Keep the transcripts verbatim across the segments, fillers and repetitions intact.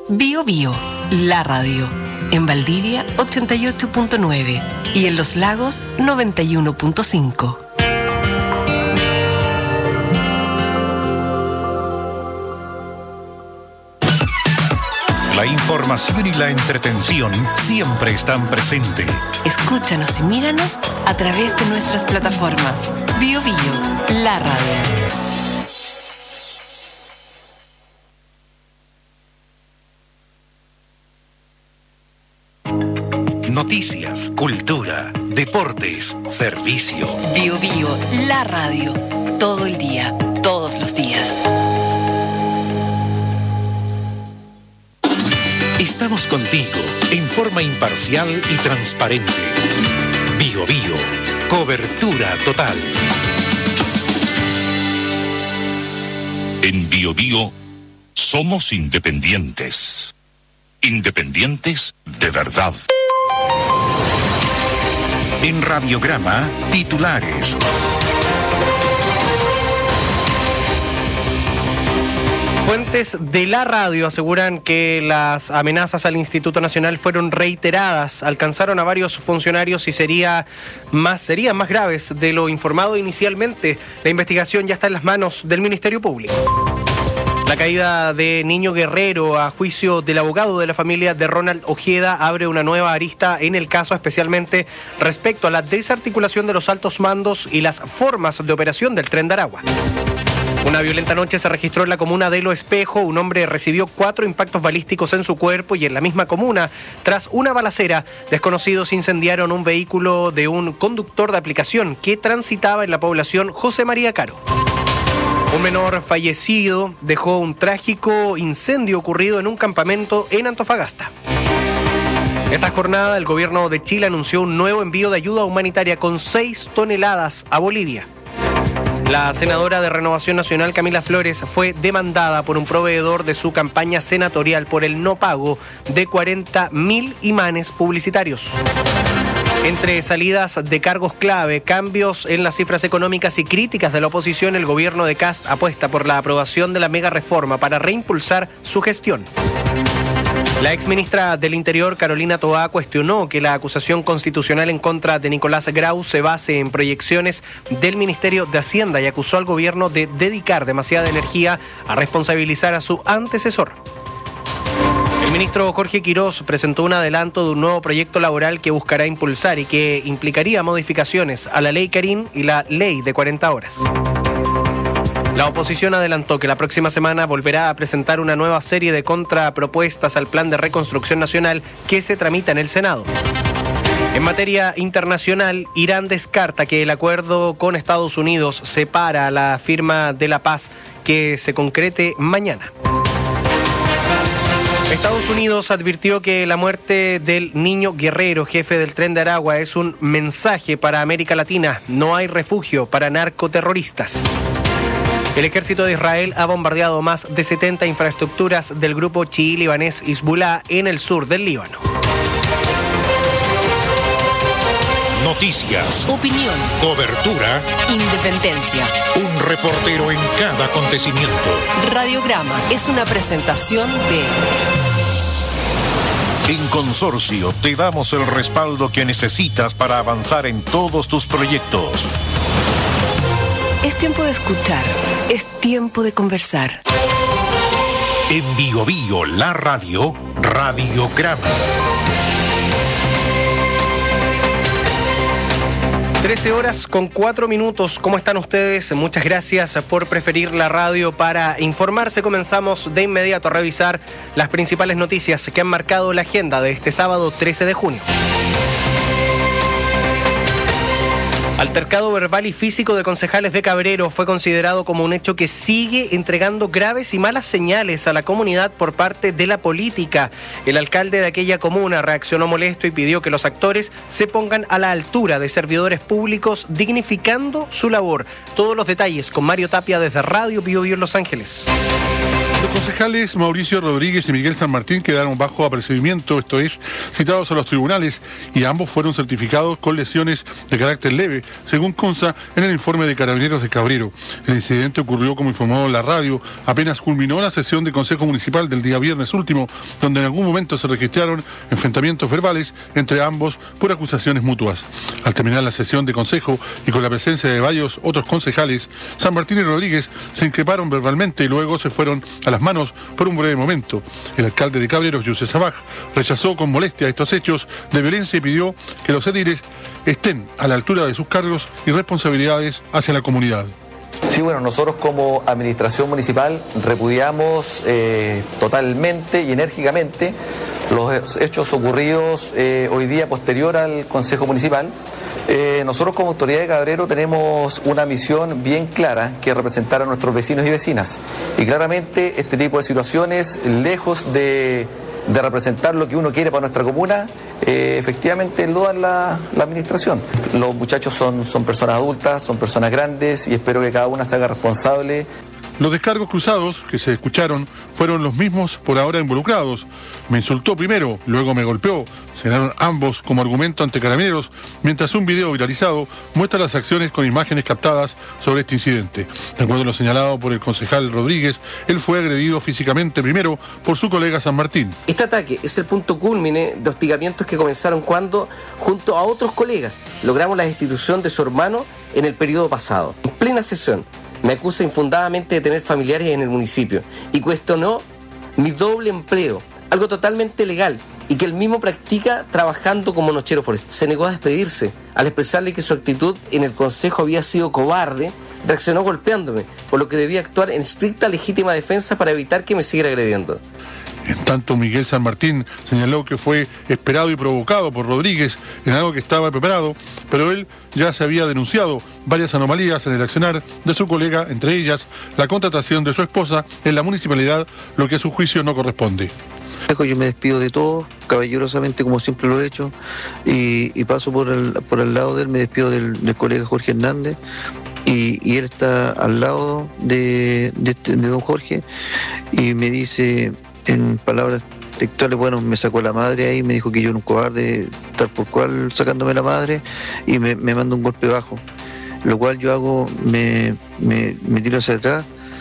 Bio Bio, la radio. En Valdivia, ochenta y ocho punto nueve. Y en Los Lagos, noventa y uno punto cinco. La información y la entretención siempre están presentes. Escúchanos y míranos a través de nuestras plataformas. Bio Bio, la radio. Noticias, cultura, deportes, servicio. Bio Bio, la radio. Todo el día, todos los días. Estamos contigo en forma imparcial y transparente. Bio Bio, cobertura total. En Bio Bio somos independientes. Independientes de verdad. En Radiograma, titulares. Fuentes de la radio aseguran que las amenazas al Instituto Nacional fueron reiteradas, alcanzaron a varios funcionarios y sería más, serían más graves de lo informado inicialmente. La investigación ya está en las manos del Ministerio Público. La caída de Niño Guerrero, a juicio del abogado de la familia de Ronald Ojeda, abre una nueva arista en el caso, especialmente respecto a la desarticulación de los altos mandos y las formas de operación del Tren de Aragua. Una violenta noche se registró en la comuna de Lo Espejo. Un hombre recibió cuatro impactos balísticos en su cuerpo y en la misma comuna, tras una balacera, desconocidos incendiaron un vehículo de un conductor de aplicación que transitaba en la población José María Caro. Un menor fallecido dejó un trágico incendio ocurrido en un campamento en Antofagasta. Esta jornada, el gobierno de Chile anunció un nuevo envío de ayuda humanitaria con seis toneladas a Bolivia. La senadora de Renovación Nacional, Camila Flores, fue demandada por un proveedor de su campaña senatorial por el no pago de cuarenta mil imanes publicitarios. Entre salidas de cargos clave, cambios en las cifras económicas y críticas de la oposición, el gobierno de Kast apuesta por la aprobación de la mega reforma para reimpulsar su gestión. La exministra del Interior, Carolina Toá, cuestionó que la acusación constitucional en contra de Nicolás Grau se base en proyecciones del Ministerio de Hacienda y acusó al gobierno de dedicar demasiada energía a responsabilizar a su antecesor. El ministro Jorge Quirós presentó un adelanto de un nuevo proyecto laboral que buscará impulsar y que implicaría modificaciones a la ley Karin y la ley de cuarenta horas. La oposición adelantó que la próxima semana volverá a presentar una nueva serie de contrapropuestas al Plan de Reconstrucción Nacional que se tramita en el Senado. En materia internacional, Irán descarta que el acuerdo con Estados Unidos separa la firma de la paz que se concrete mañana. Estados Unidos advirtió que la muerte del Niño Guerrero, jefe del Tren de Aragua, es un mensaje para América Latina. No hay refugio para narcoterroristas. El ejército de Israel ha bombardeado más de setenta infraestructuras del grupo chií libanés Hezbollah en el sur del Líbano. Noticias, Opinión, cobertura, independencia. un reportero en cada acontecimiento. Radiograma es una presentación de... En Consorcio te damos el respaldo que necesitas para avanzar en todos tus proyectos. Es tiempo de escuchar, es tiempo de conversar. En Bio Bio, la radio, Radiograma. trece horas con cuatro minutos. ¿Cómo están ustedes? Muchas gracias por preferir la radio para informarse. Comenzamos de inmediato a revisar las principales noticias que han marcado la agenda de este sábado trece de junio. Altercado verbal y físico de concejales de Cabrero fue considerado como un hecho que sigue entregando graves y malas señales a la comunidad por parte de la política. El alcalde de aquella comuna reaccionó molesto y pidió que los actores se pongan a la altura de servidores públicos, dignificando su labor. Todos los detalles con Mario Tapia desde Radio Bio Bio en Los Ángeles. Los concejales Mauricio Rodríguez y Miguel San Martín quedaron bajo apercibimiento, esto es, citados a los tribunales, y ambos fueron certificados con lesiones de carácter leve, según consta en el informe de Carabineros de Cabrero. El incidente ocurrió, como informó la radio, apenas culminó la sesión de Consejo Municipal del día viernes último, donde en algún momento se registraron enfrentamientos verbales entre ambos por acusaciones mutuas. Al terminar la sesión de Consejo y con la presencia de varios otros concejales, San Martín y Rodríguez se increparon verbalmente y luego se fueron a las manos por un breve momento. El alcalde de Cabreros, Yusef Sabaj, rechazó con molestia estos hechos de violencia y pidió que los ediles estén a la altura de sus cargos y responsabilidades hacia la comunidad. Sí, bueno, nosotros como administración municipal repudiamos eh, totalmente y enérgicamente los hechos ocurridos eh, hoy día posterior al Consejo Municipal. Eh, nosotros como autoridad de Cabrero tenemos una misión bien clara, que es representar a nuestros vecinos y vecinas. Y claramente este tipo de situaciones, lejos de, de representar lo que uno quiere para nuestra comuna, eh, efectivamente lo da la, la administración. Los muchachos son, son personas adultas, son personas grandes y espero que cada una se haga responsable. Los descargos cruzados que se escucharon fueron los mismos por ahora involucrados. Me insultó primero, luego me golpeó. Señalaron ambos como argumento ante Carabineros, mientras un video viralizado muestra las acciones con imágenes captadas sobre este incidente. De acuerdo a lo señalado por el concejal Rodríguez, él fue agredido físicamente primero por su colega San Martín. Este ataque es el punto cúlmine de hostigamientos que comenzaron cuando, junto a otros colegas, logramos la destitución de su hermano en el periodo pasado. En plena sesión, me acusa infundadamente de tener familiares en el municipio y cuestionó mi doble empleo, algo totalmente legal y que él mismo practica trabajando como nochero forestal. Se negó a despedirse. Al expresarle que su actitud en el consejo había sido cobarde, reaccionó golpeándome, por lo que debía actuar en estricta legítima defensa para evitar que me siguiera agrediendo. En tanto, Miguel San Martín señaló que fue esperado y provocado por Rodríguez en algo que estaba preparado, pero él ya se había denunciado varias anomalías en el accionar de su colega, entre ellas la contratación de su esposa en la municipalidad, lo que a su juicio no corresponde. Yo me despido de todos, caballerosamente como siempre lo he hecho, y, y paso por el, por el lado de él, me despido del, del colega Jorge Hernández, y, y él está al lado de, de, este, de don Jorge, y me dice en palabras textuales, bueno, me sacó la madre ahí, me dijo que yo era un cobarde, tal por cual sacándome la madre, y me, me manda un golpe bajo, lo cual yo hago, me, me, me tiro hacia atrás,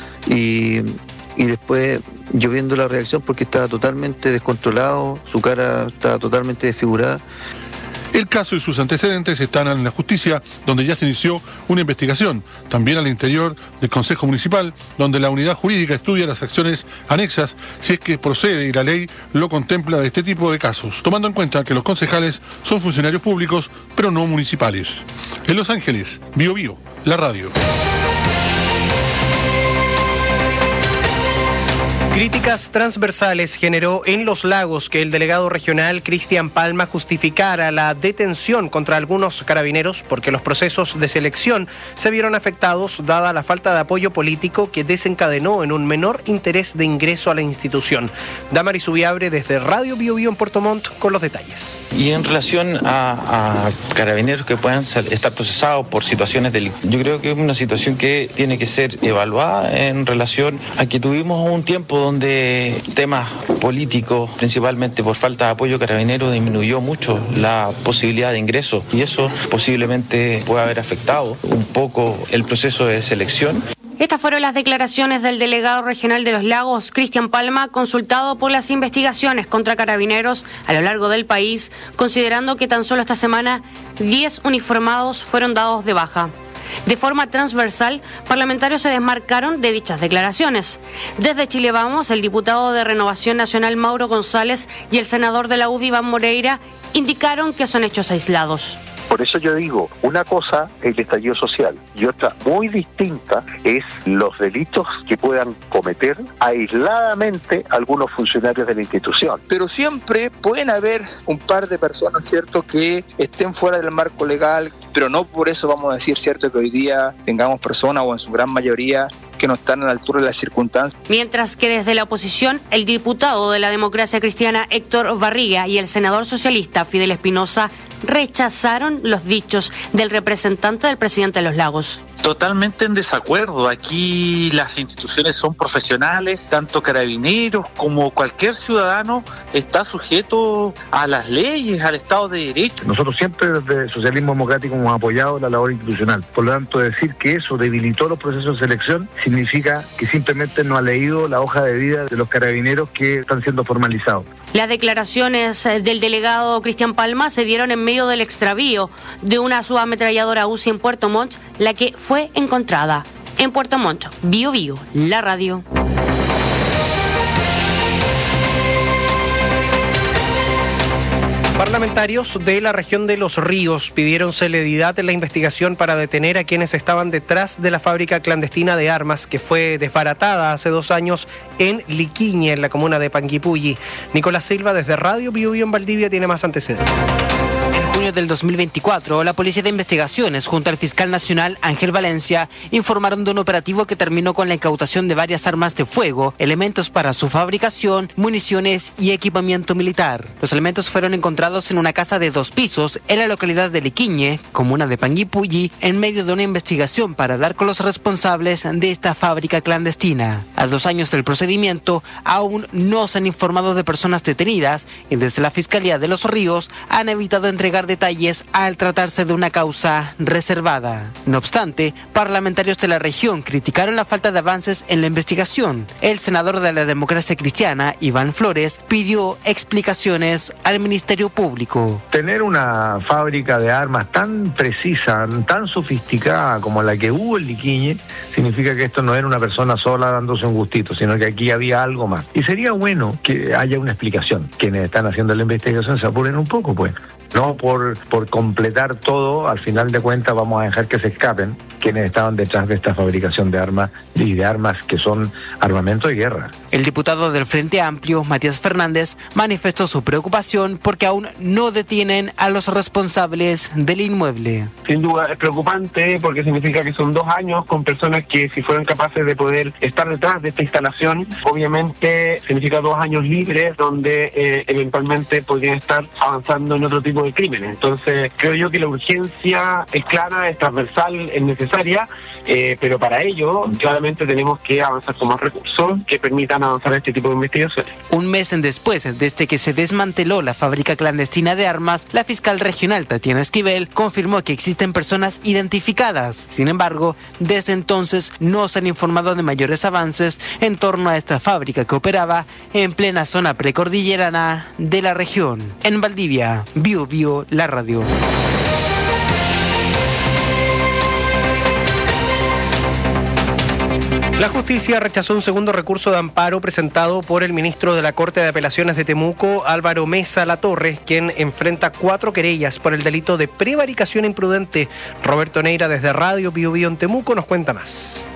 y, y después yo viendo la reacción, porque estaba totalmente descontrolado, su cara estaba totalmente desfigurada. El caso y sus antecedentes están en la justicia, donde ya se inició una investigación, también al interior del Consejo Municipal, donde la unidad jurídica estudia las acciones anexas, si es que procede y la ley lo contempla de este tipo de casos, tomando en cuenta que los concejales son funcionarios públicos, pero no municipales. En Los Ángeles, Bio Bio, la radio. Críticas transversales generó en Los Lagos que el delegado regional Cristian Palma justificara la detención contra algunos carabineros porque los procesos de selección se vieron afectados dada la falta de apoyo político que desencadenó en un menor interés de ingreso a la institución. Damaris Subiabre desde Radio Bio Bio en Puerto Montt con los detalles. Y en relación a, a carabineros que puedan estar procesados por situaciones delictivas, yo creo que es una situación que tiene que ser evaluada en relación a que tuvimos un tiempo donde temas políticos, principalmente por falta de apoyo carabinero, disminuyó mucho la posibilidad de ingreso y eso posiblemente puede haber afectado un poco el proceso de selección. Estas fueron las declaraciones del delegado regional de Los Lagos, Cristian Palma, consultado por las investigaciones contra carabineros a lo largo del país, considerando que tan solo esta semana diez uniformados fueron dados de baja. De forma transversal, parlamentarios se desmarcaron de dichas declaraciones. Desde Chile Vamos, el diputado de Renovación Nacional Mauro González y el senador de la U D I Iván Moreira indicaron que son hechos aislados. Por eso yo digo, una cosa es el estallido social y otra muy distinta es los delitos que puedan cometer aisladamente algunos funcionarios de la institución. Pero siempre pueden haber un par de personas, ¿cierto?, que estén fuera del marco legal, pero no por eso vamos a decir, ¿cierto?, que hoy día tengamos personas o en su gran mayoría que no están a la altura de las circunstancias. Mientras que desde la oposición, el diputado de la Democracia Cristiana Héctor Barriga y el senador socialista Fidel Espinosa rechazaron los dichos del representante del presidente de Los Lagos. Totalmente en desacuerdo. Aquí las instituciones son profesionales, tanto Carabineros como cualquier ciudadano está sujeto a las leyes, al Estado de Derecho. Nosotros siempre desde el Socialismo Democrático hemos apoyado la labor institucional. Por lo tanto, decir que eso debilitó los procesos de selección significa que simplemente no ha leído la hoja de vida de los carabineros que están siendo formalizados. Las declaraciones del delegado Cristian Palma se dieron en medio del extravío de una subametralladora U C I en Puerto Montt, la que fue encontrada en Puerto Montt. Bio Bio, la radio. Parlamentarios de la región de Los Ríos pidieron celeridad en la investigación para detener a quienes estaban detrás de la fábrica clandestina de armas que fue desbaratada hace dos años en Liquiñe, en la comuna de Panguipulli. Nicolás Silva, desde Radio Bio Bio en Valdivia, tiene más antecedentes. En junio del dos mil veinticuatro, la Policía de Investigaciones, junto al fiscal nacional Ángel Valencia, informaron de un operativo que terminó con la incautación de varias armas de fuego, elementos para su fabricación, municiones y equipamiento militar. Los elementos fueron encontrados en una casa de dos pisos en la localidad de Liquiñe, comuna de Panguipulli, en medio de una investigación para dar con los responsables de esta fábrica clandestina. A dos años del procedimiento, aún no se han informado de personas detenidas y desde la Fiscalía de Los Ríos han evitado entregar detalles al tratarse de una causa reservada. No obstante, parlamentarios de la región criticaron la falta de avances en la investigación. El senador de la Democracia Cristiana, Iván Flores, pidió explicaciones al Ministerio Público. Tener una fábrica de armas tan precisa, tan sofisticada como la que hubo en Liquiñe, significa que esto no era una persona sola dándose un gustito, sino que aquí había algo más. Y sería bueno que haya una explicación. Quienes están haciendo la investigación se apuren un poco, pues. No por, por completar todo, al final de cuentas vamos a dejar que se escapen quienes estaban detrás de esta fabricación de armas y de armas que son armamento de guerra. El diputado del Frente Amplio, Matías Fernández, manifestó su preocupación porque aún no detienen a los responsables del inmueble. Sin duda es preocupante porque significa que son dos años con personas que, si fueran capaces de poder estar detrás de esta instalación, obviamente significa dos años libres donde eh, eventualmente podrían estar avanzando en otro tipo de crímenes. Entonces creo yo que la urgencia es clara, es transversal, es necesaria, eh, pero para ello claramente tenemos que avanzar con más recursos que permitan avanzar este tipo de investigaciones. Un mes después, desde que se desmanteló la fábrica clandestina de armas, la fiscal regional Tatiana Esquivel confirmó que existen personas identificadas. Sin embargo, desde entonces no se han informado de mayores avances en torno a esta fábrica que operaba en plena zona precordillerana de la región. En Valdivia, Bio Bio, la radio. La justicia rechazó un segundo recurso de amparo presentado por el ministro de la Corte de Apelaciones de Temuco, Álvaro Mesa Latorre, quien enfrenta cuatro querellas por el delito de prevaricación imprudente. Roberto Neira, desde Radio Bio Bio en Temuco, nos cuenta más.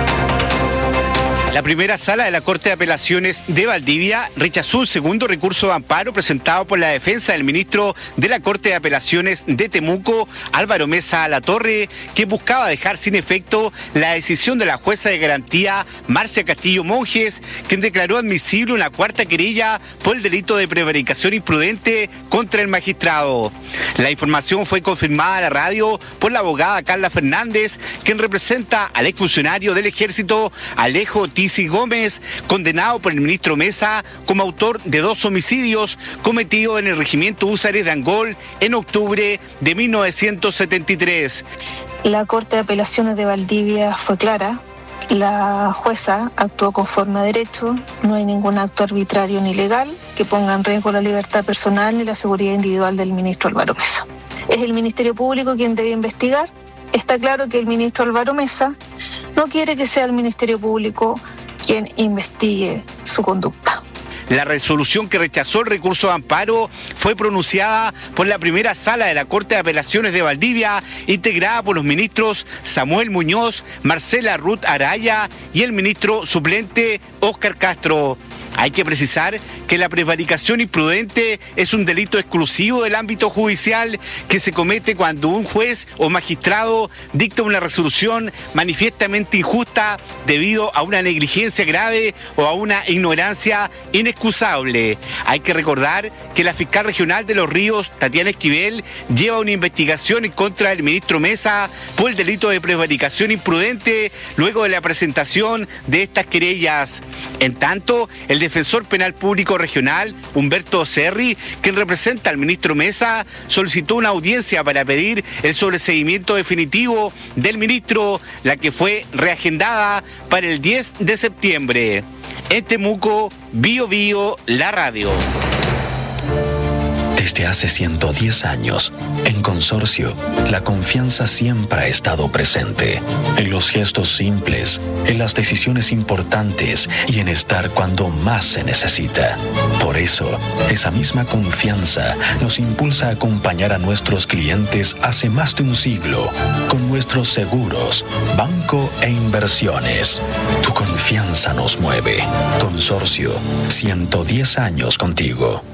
La primera sala de la Corte de Apelaciones de Valdivia rechazó un segundo recurso de amparo presentado por la defensa del ministro de la Corte de Apelaciones de Temuco, Álvaro Mesa Latorre, que buscaba dejar sin efecto la decisión de la jueza de garantía Marcia Castillo Monjes, quien declaró admisible una cuarta querella por el delito de prevaricación imprudente contra el magistrado. La información fue confirmada a la radio por la abogada Carla Fernández, quien representa al exfuncionario del Ejército Alejo Tisi Gómez, condenado por el ministro Mesa como autor de dos homicidios cometidos en el regimiento Húsares de Angol en octubre de mil novecientos setenta y tres. La Corte de Apelaciones de Valdivia fue clara. La jueza actuó conforme a derecho, no hay ningún acto arbitrario ni legal que ponga en riesgo la libertad personal ni la seguridad individual del ministro Álvaro Mesa. Es el Ministerio Público quien debe investigar. Está claro que el ministro Álvaro Mesa no quiere que sea el Ministerio Público quien investigue su conducta. La resolución que rechazó el recurso de amparo fue pronunciada por la primera sala de la Corte de Apelaciones de Valdivia, integrada por los ministros Samuel Muñoz, Marcela Ruth Araya y el ministro suplente Óscar Castro. Hay que precisar que la prevaricación imprudente es un delito exclusivo del ámbito judicial que se comete cuando un juez o magistrado dicta una resolución manifiestamente injusta debido a una negligencia grave o a una ignorancia inexcusable. Hay que recordar que la fiscal regional de Los Ríos, Tatiana Esquivel, lleva una investigación en contra del ministro Mesa por el delito de prevaricación imprudente luego de la presentación de estas querellas. En tanto, el defensor penal público regional, Humberto Cerri, quien representa al ministro Mesa, solicitó una audiencia para pedir el sobreseimiento definitivo del ministro, la que fue reagendada para el diez de septiembre. En Temuco, Bio Bio, la radio. Desde hace ciento diez años, en Consorcio, la confianza siempre ha estado presente. En los gestos simples, en las decisiones importantes y en estar cuando más se necesita. Por eso, esa misma confianza nos impulsa a acompañar a nuestros clientes hace más de un siglo con nuestros seguros, banco e inversiones. Tu confianza nos mueve. Consorcio, ciento diez años contigo.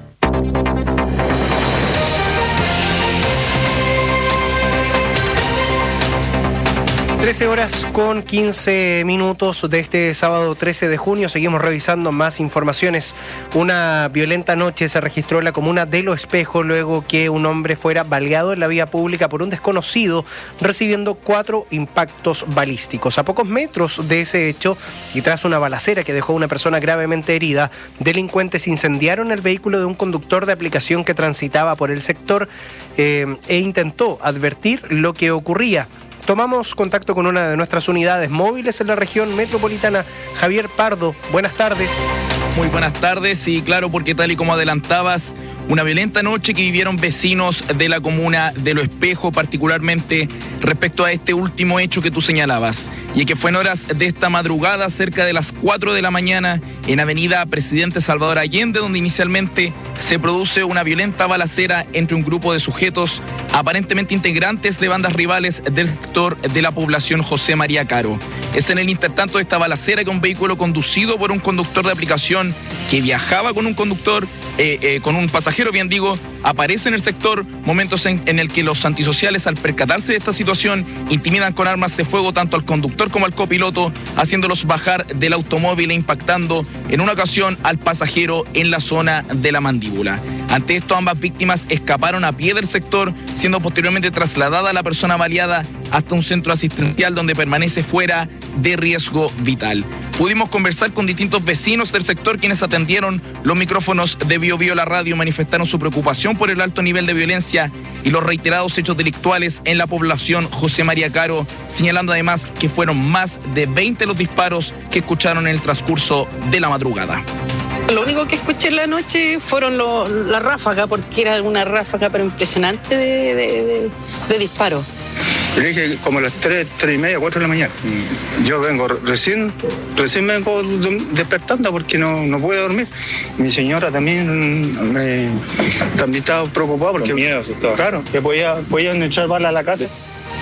trece horas con quince minutos de este sábado trece de junio. Seguimos revisando más informaciones. Una violenta noche se registró en la comuna de Los Espejos luego que un hombre fuera baleado en la vía pública por un desconocido, recibiendo cuatro impactos balísticos. A pocos metros de ese hecho y tras una balacera que dejó a una persona gravemente herida, delincuentes incendiaron el vehículo de un conductor de aplicación que transitaba por el sector eh, e intentó advertir lo que ocurría. Tomamos contacto con una de nuestras unidades móviles en la región metropolitana. Javier Pardo, buenas tardes. Muy buenas tardes, y claro, porque tal y como adelantabas, una violenta noche que vivieron vecinos de la comuna de Los Espejos, particularmente respecto a este último hecho que tú señalabas, y que fue en horas de esta madrugada, cerca de las cuatro de la mañana, en Avenida Presidente Salvador Allende, donde inicialmente se produce una violenta balacera entre un grupo de sujetos aparentemente integrantes de bandas rivales del sector de la población José María Caro. Es en el intertanto de esta balacera que un vehículo conducido por un conductor de aplicación que viajaba con un conductor, eh, eh, con un pasajero, bien digo, aparece en el sector, momentos en, en el que los antisociales, al percatarse de esta situación, intimidan con armas de fuego tanto al conductor como al copiloto, haciéndolos bajar del automóvil e impactando en una ocasión al pasajero en la zona de la mandíbula. Ante esto, ambas víctimas escaparon a pie del sector, siendo posteriormente trasladada la persona baleada hasta un centro asistencial donde permanece fuera de riesgo vital. Pudimos conversar con distintos vecinos del sector quienes atendieron los micrófonos de Bio Bio la radio, manifestaron su preocupación por el alto nivel de violencia y los reiterados hechos delictuales en la población José María Caro, señalando además que fueron más de veinte los disparos que escucharon en el transcurso de la madrugada. Lo único que escuché en la noche fueron lo, la ráfaga, porque era una ráfaga pero impresionante de, de, de, de disparos. Le dije como a las tres, tres y media, cuatro de la mañana. Yo vengo recién, recién me vengo despertando porque no, no puedo dormir. Mi señora también me, también estaba preocupada porque, con miedo, claro, que podía, podían echar balas a la casa.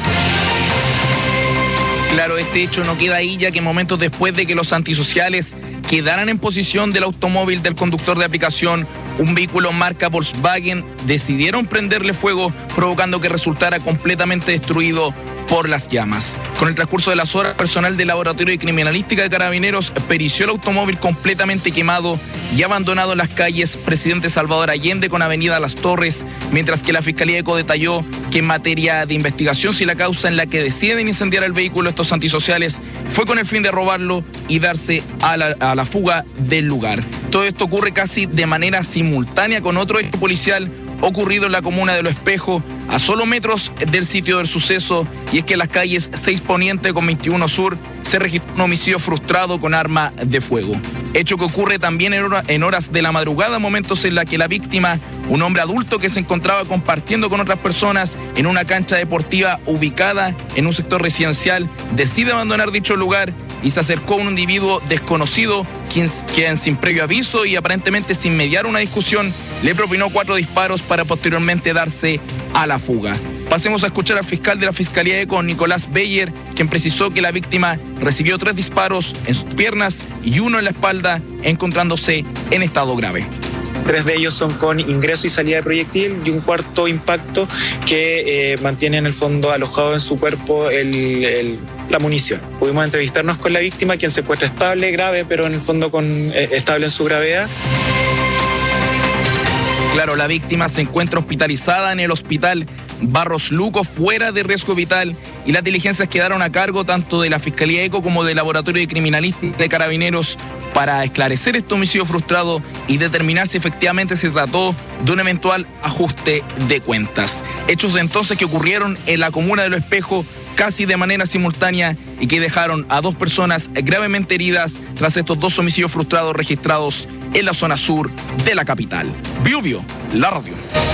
Claro, este hecho no queda ahí, ya que momentos después de que los antisociales quedaran en posición del automóvil del conductor de aplicación, un vehículo marca Volkswagen, decidieron prenderle fuego, provocando que resultara completamente destruido por las llamas. Con el transcurso de las horas, personal del Laboratorio de Criminalística de Carabineros perició el automóvil completamente quemado y abandonado en las calles Presidente Salvador Allende con Avenida Las Torres, mientras que la Fiscalía de ECO detalló que en materia de investigación, si la causa en la que deciden incendiar el vehículo estos antisociales fue con el fin de robarlo y darse a la, a la fuga del lugar. Todo esto ocurre casi de manera simultánea con otro hecho policial ocurrido en la comuna de Los Espejos, a solo metros del sitio del suceso, y es que en las calles seis Poniente con veintiuno Sur se registró un homicidio frustrado con arma de fuego. Hecho que ocurre también en, hora, en horas de la madrugada, momentos en la que la víctima, un hombre adulto que se encontraba compartiendo con otras personas en una cancha deportiva ubicada en un sector residencial, decide abandonar dicho lugar y se acercó a un individuo desconocido quien, quien sin previo aviso y aparentemente sin mediar una discusión le propinó cuatro disparos para posteriormente darse a la fuga. Pasemos a escuchar al fiscal de la Fiscalía ECO, Nicolás Beyer, quien precisó que la víctima recibió tres disparos en sus piernas y uno en la espalda, encontrándose en estado grave. Tres de ellos son con ingreso y salida de proyectil y un cuarto impacto que eh, mantiene en el fondo alojado en su cuerpo el, el, la munición. Pudimos entrevistarnos con la víctima, quien se encuentra estable, grave, pero en el fondo con, eh, estable en su gravedad. Claro, la víctima se encuentra hospitalizada en el hospital Barros Luco, fuera de riesgo vital, y las diligencias quedaron a cargo tanto de la Fiscalía ECO como del Laboratorio de Criminalística de Carabineros para esclarecer este homicidio frustrado y determinar si efectivamente se trató de un eventual ajuste de cuentas. Hechos entonces que ocurrieron en la comuna de Lo Espejo casi de manera simultánea y que dejaron a dos personas gravemente heridas tras estos dos homicidios frustrados registrados en la zona sur de la capital. Biobío, la radio.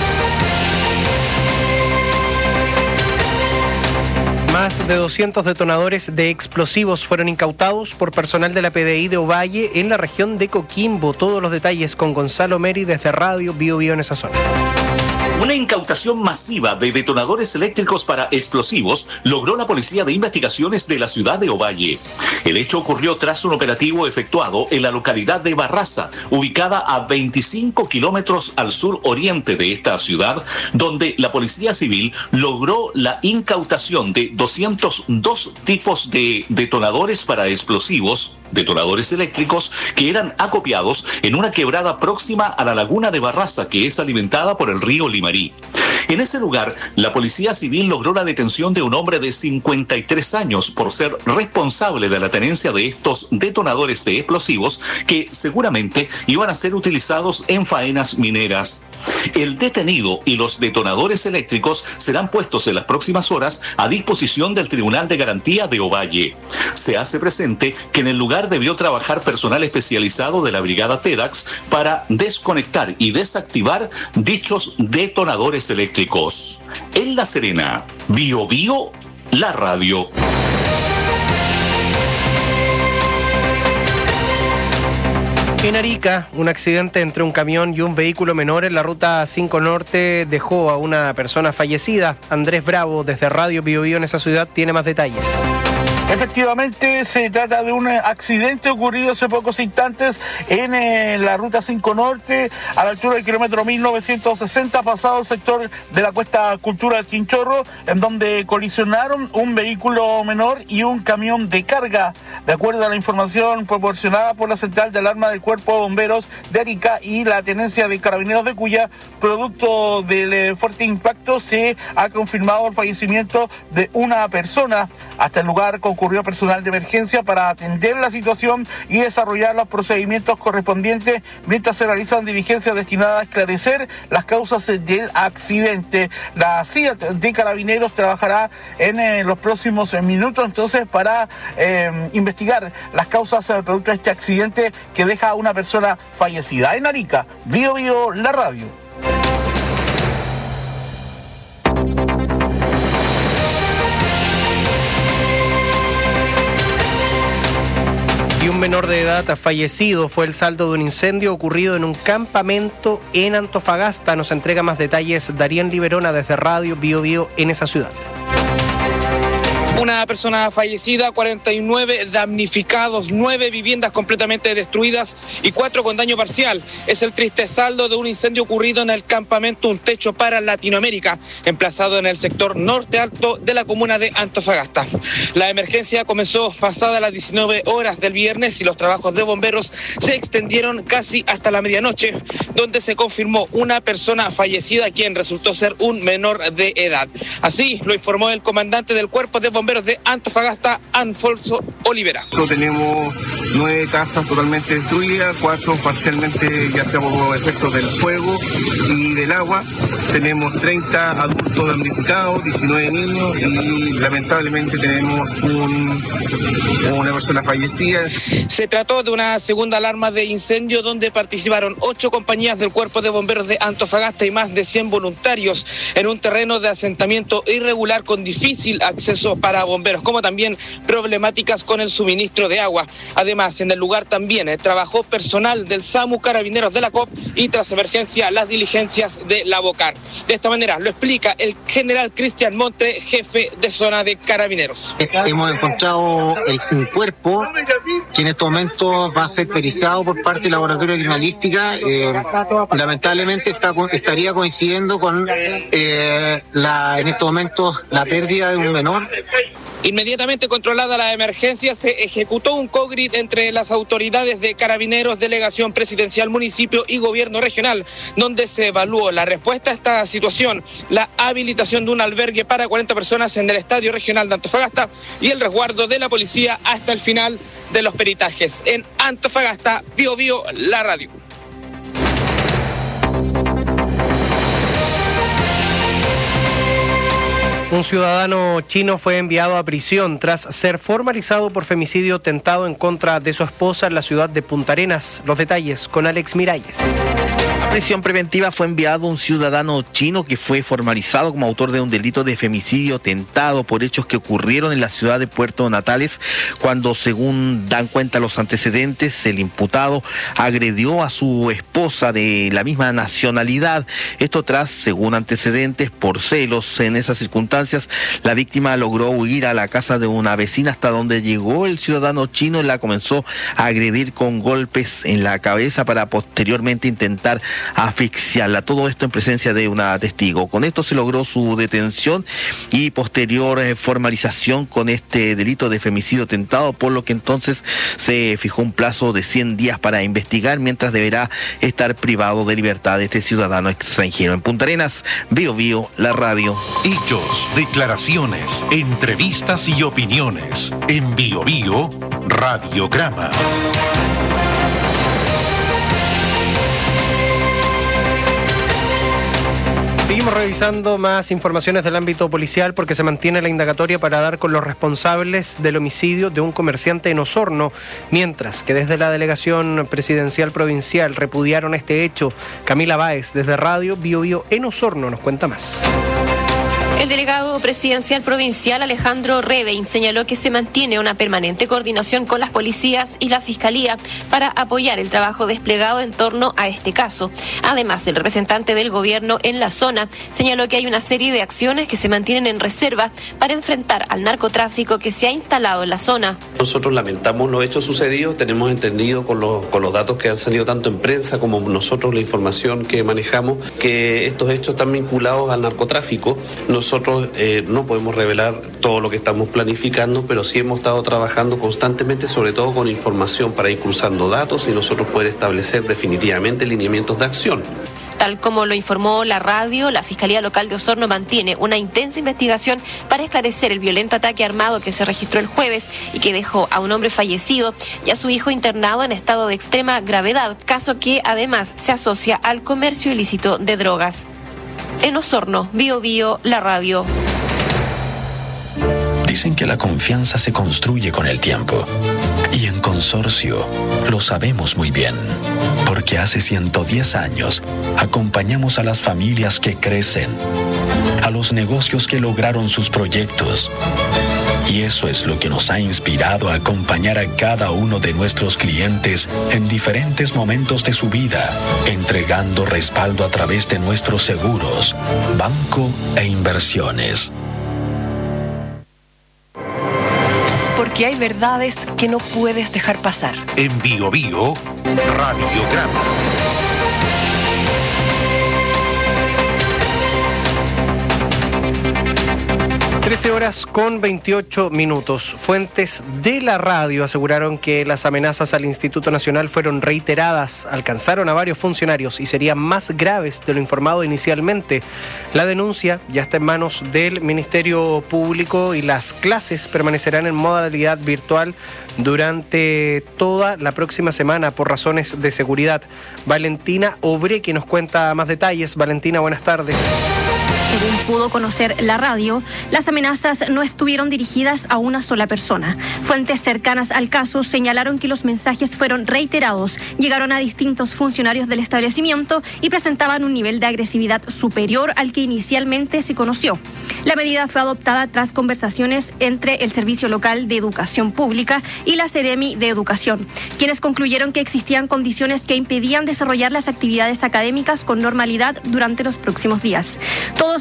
Más de doscientos detonadores de explosivos fueron incautados por personal de la P D I de Ovalle en la región de Coquimbo. Todos los detalles con Gonzalo Meri desde Radio Biobío en esa zona. Una incautación masiva de detonadores eléctricos para explosivos logró la Policía de Investigaciones de la ciudad de Ovalle. El hecho ocurrió tras un operativo efectuado en la localidad de Barraza, ubicada a veinticinco kilómetros al sur oriente de esta ciudad, donde la Policía Civil logró la incautación de doscientos dos tipos de detonadores para explosivos, detonadores eléctricos, que eran acopiados en una quebrada próxima a la laguna de Barraza, que es alimentada por el río Limarí. En ese lugar, la Policía Civil logró la detención de un hombre de cincuenta y tres años por ser responsable de la tenencia de estos detonadores de explosivos que seguramente iban a ser utilizados en faenas mineras. El detenido y los detonadores eléctricos serán puestos en las próximas horas a disposición del Tribunal de Garantía de Ovalle. Se hace presente que en el lugar debió trabajar personal especializado de la Brigada TEDAX para desconectar y desactivar dichos detonadores eléctricos. En La Serena, Biobío, la radio. En Arica, un accidente entre un camión y un vehículo menor en la ruta cinco Norte dejó a una persona fallecida. Andrés Bravo, desde Radio Biobío en esa ciudad, tiene más detalles. Efectivamente, se trata de un accidente ocurrido hace pocos instantes en eh, la ruta cinco Norte, a la altura del kilómetro mil novecientos sesenta, pasado el sector de la Cuesta Cultura del Chinchorro, en donde colisionaron un vehículo menor y un camión de carga. De acuerdo a la información proporcionada por la Central de Alarma del Cuerpo de Bomberos de Arica y la Tenencia de Carabineros de Cuya, producto del eh, fuerte impacto, se ha confirmado el fallecimiento de una persona. Hasta el lugar concurrió personal de emergencia para atender la situación y desarrollar los procedimientos correspondientes mientras se realizan diligencias destinadas a esclarecer las causas del accidente. La C I A T de Carabineros trabajará en eh, los próximos eh, minutos entonces para eh, investigar las causas eh, producto de este accidente que deja a una persona fallecida. En Arica, Bio Bio, la radio. Y un menor de edad fallecido fue el saldo de un incendio ocurrido en un campamento en Antofagasta. Nos entrega más detalles Darien Liberona desde Radio Biobío en esa ciudad. Una persona fallecida, cuarenta y nueve damnificados, nueve viviendas completamente destruidas y cuatro con daño parcial. Es el triste saldo de un incendio ocurrido en el campamento Un Techo para Latinoamérica, emplazado en el sector norte alto de la comuna de Antofagasta. La emergencia comenzó pasadas las diecinueve horas del viernes y los trabajos de bomberos se extendieron casi hasta la medianoche, donde se confirmó una persona fallecida, quien resultó ser un menor de edad. Así lo informó el comandante del Cuerpo de Bomberos de Antofagasta, Alfonso Olivera. Nosotros tenemos nueve casas totalmente destruidas, cuatro parcialmente ya sea por efectos del fuego y del agua. Tenemos treinta adultos damnificados, diecinueve niños y lamentablemente tenemos un, una persona fallecida. Se trató de una segunda alarma de incendio donde participaron ocho compañías del Cuerpo de Bomberos de Antofagasta y más de cien voluntarios en un terreno de asentamiento irregular con difícil acceso para bomberos, como también problemáticas con el suministro de agua. Además, en el lugar también eh, trabajó personal del SAMU, Carabineros de la C O P y tras emergencia las diligencias de la BOCAR. De esta manera lo explica el el general Cristian Monte, jefe de zona de Carabineros. Hemos encontrado el, un cuerpo que en estos momentos va a ser perizado por parte del laboratorio de criminalística. Eh, lamentablemente está, estaría coincidiendo con eh, la, en estos momentos la pérdida de un menor. Inmediatamente controlada la emergencia, se ejecutó un cogrit entre las autoridades de Carabineros, Delegación Presidencial, Municipio y Gobierno Regional, donde se evaluó la respuesta a esta situación, la habilitación de un albergue para cuarenta personas en el Estadio Regional de Antofagasta y el resguardo de la policía hasta el final de los peritajes. En Antofagasta, Bio Bio, la radio. Un ciudadano chino fue enviado a prisión tras ser formalizado por femicidio tentado en contra de su esposa en la ciudad de Punta Arenas. Los detalles con Alex Miralles. A prisión preventiva fue enviado un ciudadano chino que fue formalizado como autor de un delito de femicidio tentado por hechos que ocurrieron en la ciudad de Puerto Natales, cuando, según dan cuenta los antecedentes, el imputado agredió a su esposa de la misma nacionalidad. Esto tras, según antecedentes, por celos. En esas circunstancias, la víctima logró huir a la casa de una vecina, hasta donde llegó el ciudadano chino y la comenzó a agredir con golpes en la cabeza para posteriormente intentar asfixiarla. Todo esto en presencia de una testigo. Con esto se logró su detención y posterior eh, formalización con este delito de femicidio tentado, por lo que entonces se fijó un plazo de cien días para investigar, mientras deberá estar privado de libertad de este ciudadano extranjero. En Punta Arenas, Bio Bio, la radio. Hechos, declaraciones, entrevistas y opiniones. En Bio Bio, Radiograma. Seguimos revisando más informaciones del ámbito policial porque se mantiene la indagatoria para dar con los responsables del homicidio de un comerciante en Osorno, mientras que desde la Delegación Presidencial Provincial repudiaron este hecho. Camila Báez, desde Radio Bio Bio en Osorno, nos cuenta más. El delegado presidencial provincial Alejandro Rebein señaló que se mantiene una permanente coordinación con las policías y la Fiscalía para apoyar el trabajo desplegado en torno a este caso. Además, el representante del gobierno en la zona señaló que hay una serie de acciones que se mantienen en reserva para enfrentar al narcotráfico que se ha instalado en la zona. Nosotros lamentamos los hechos sucedidos, tenemos entendido con los, con los datos que han salido tanto en prensa como nosotros la información que manejamos, que estos hechos están vinculados al narcotráfico. Nosotros eh, no podemos revelar todo lo que estamos planificando, pero sí hemos estado trabajando constantemente, sobre todo con información para ir cruzando datos y nosotros poder establecer definitivamente lineamientos de acción. Tal como lo informó la radio, la Fiscalía Local de Osorno mantiene una intensa investigación para esclarecer el violento ataque armado que se registró el jueves y que dejó a un hombre fallecido y a su hijo internado en estado de extrema gravedad, caso que además se asocia al comercio ilícito de drogas. En Osorno, Bio Bio, la radio. Dicen que la confianza se construye con el tiempo. Y en Consorcio lo sabemos muy bien. Porque hace ciento diez años acompañamos a las familias que crecen, a los negocios que lograron sus proyectos. Y eso es lo que nos ha inspirado a acompañar a cada uno de nuestros clientes en diferentes momentos de su vida, entregando respaldo a través de nuestros seguros, banco e inversiones. Porque hay verdades que no puedes dejar pasar. En Bio Bio, Radiograma. trece horas con veintiocho minutos. Fuentes de la radio aseguraron que las amenazas al Instituto Nacional fueron reiteradas, alcanzaron a varios funcionarios y serían más graves de lo informado inicialmente. La denuncia ya está en manos del Ministerio Público y las clases permanecerán en modalidad virtual durante toda la próxima semana por razones de seguridad. Valentina Obrequi nos cuenta más detalles. Valentina, buenas tardes. Según pudo conocer la radio, las amenazas no estuvieron dirigidas a una sola persona. Fuentes cercanas al caso señalaron que los mensajes fueron reiterados, llegaron a distintos funcionarios del establecimiento y presentaban un nivel de agresividad superior al que inicialmente se conoció. La medida fue adoptada tras conversaciones entre el Servicio Local de Educación Pública y la Seremi de Educación, quienes concluyeron que existían condiciones que impedían desarrollar las actividades académicas con normalidad durante los próximos días. Todos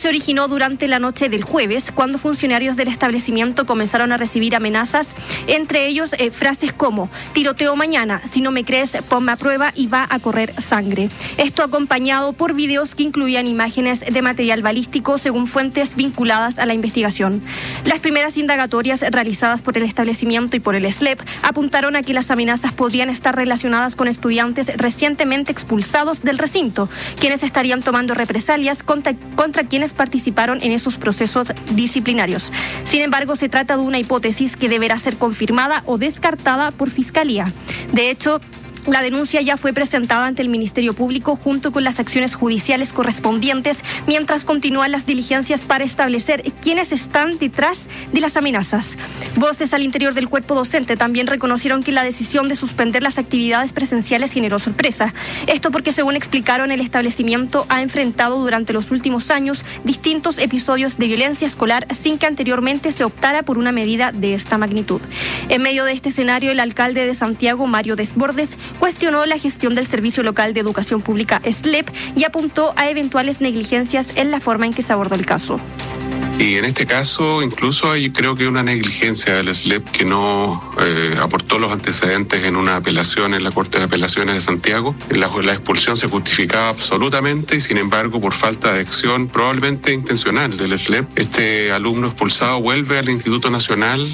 se originó durante la noche del jueves, cuando funcionarios del establecimiento comenzaron a recibir amenazas, entre ellos eh, frases como tiroteo mañana, si no me crees, ponme a prueba y va a correr sangre. Esto acompañado por videos que incluían imágenes de material balístico según fuentes vinculadas a la investigación. Las primeras indagatorias realizadas por el establecimiento y por el S L E P apuntaron a que las amenazas podrían estar relacionadas con estudiantes recientemente expulsados del recinto, quienes estarían tomando represalias contra, contra quienes participaron en esos procesos disciplinarios. Sin embargo, se trata de una hipótesis que deberá ser confirmada o descartada por Fiscalía. De hecho, la denuncia ya fue presentada ante el Ministerio Público junto con las acciones judiciales correspondientes, mientras continúan las diligencias para establecer quiénes están detrás de las amenazas. Voces al interior del cuerpo docente también reconocieron que la decisión de suspender las actividades presenciales generó sorpresa. Esto porque, según explicaron, el establecimiento ha enfrentado durante los últimos años distintos episodios de violencia escolar sin que anteriormente se optara por una medida de esta magnitud. En medio de este escenario, el alcalde de Santiago, Mario Desbordes, cuestionó la gestión del Servicio Local de Educación Pública S L E P y apuntó a eventuales negligencias en la forma en que se abordó el caso. Y en este caso, incluso hay creo que una negligencia del S L E P que no eh, aportó los antecedentes en una apelación en la Corte de Apelaciones de Santiago. La, la expulsión se justificaba absolutamente y, sin embargo, por falta de acción probablemente intencional del S L E P, este alumno expulsado vuelve al Instituto Nacional.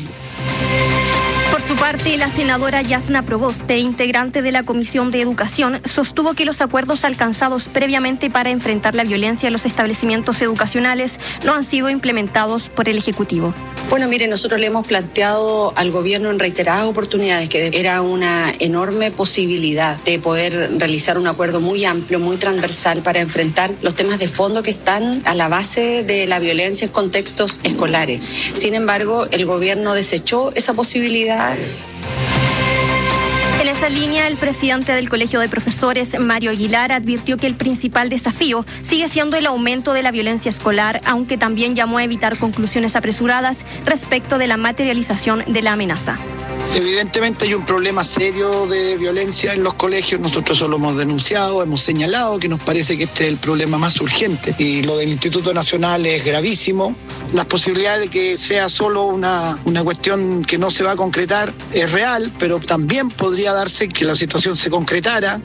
Por su parte, la senadora Yasna Proboste, integrante de la Comisión de Educación, sostuvo que los acuerdos alcanzados previamente para enfrentar la violencia en los establecimientos educacionales no han sido implementados por el Ejecutivo. Bueno, mire, nosotros le hemos planteado al gobierno en reiteradas oportunidades que era una enorme posibilidad de poder realizar un acuerdo muy amplio, muy transversal para enfrentar los temas de fondo que están a la base de la violencia en contextos escolares. Sin embargo, el gobierno desechó esa posibilidad. En esa línea, el presidente del Colegio de Profesores, Mario Aguilar, advirtió que el principal desafío sigue siendo el aumento de la violencia escolar, aunque también llamó a evitar conclusiones apresuradas respecto de la materialización de la amenaza. Evidentemente hay un problema serio de violencia en los colegios. Nosotros eso lo hemos denunciado, hemos señalado que nos parece que este es el problema más urgente. Y lo del Instituto Nacional es gravísimo. Las posibilidades de que sea solo una, una cuestión que no se va a concretar es real, pero también podría darse que la situación se concretara.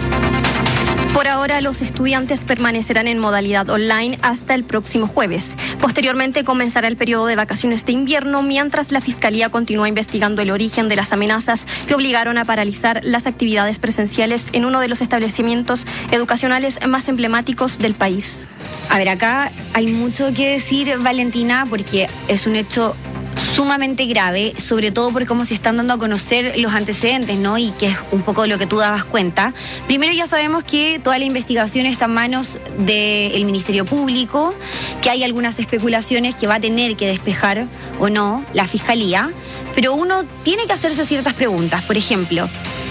Por ahora, los estudiantes permanecerán en modalidad online hasta el próximo jueves. Posteriormente comenzará el periodo de vacaciones de invierno, mientras la Fiscalía continúa investigando el origen de las amenazas que obligaron a paralizar las actividades presenciales en uno de los establecimientos educacionales más emblemáticos del país. A ver, acá hay mucho que decir, Valentina, porque es un hecho sumamente grave, sobre todo por cómo se están dando a conocer los antecedentes, ¿no? Y que es un poco lo que tú dabas cuenta. Primero, ya sabemos que toda la investigación está en manos del Ministerio Público, que hay algunas especulaciones que va a tener que despejar o no la Fiscalía, pero uno tiene que hacerse ciertas preguntas. Por ejemplo,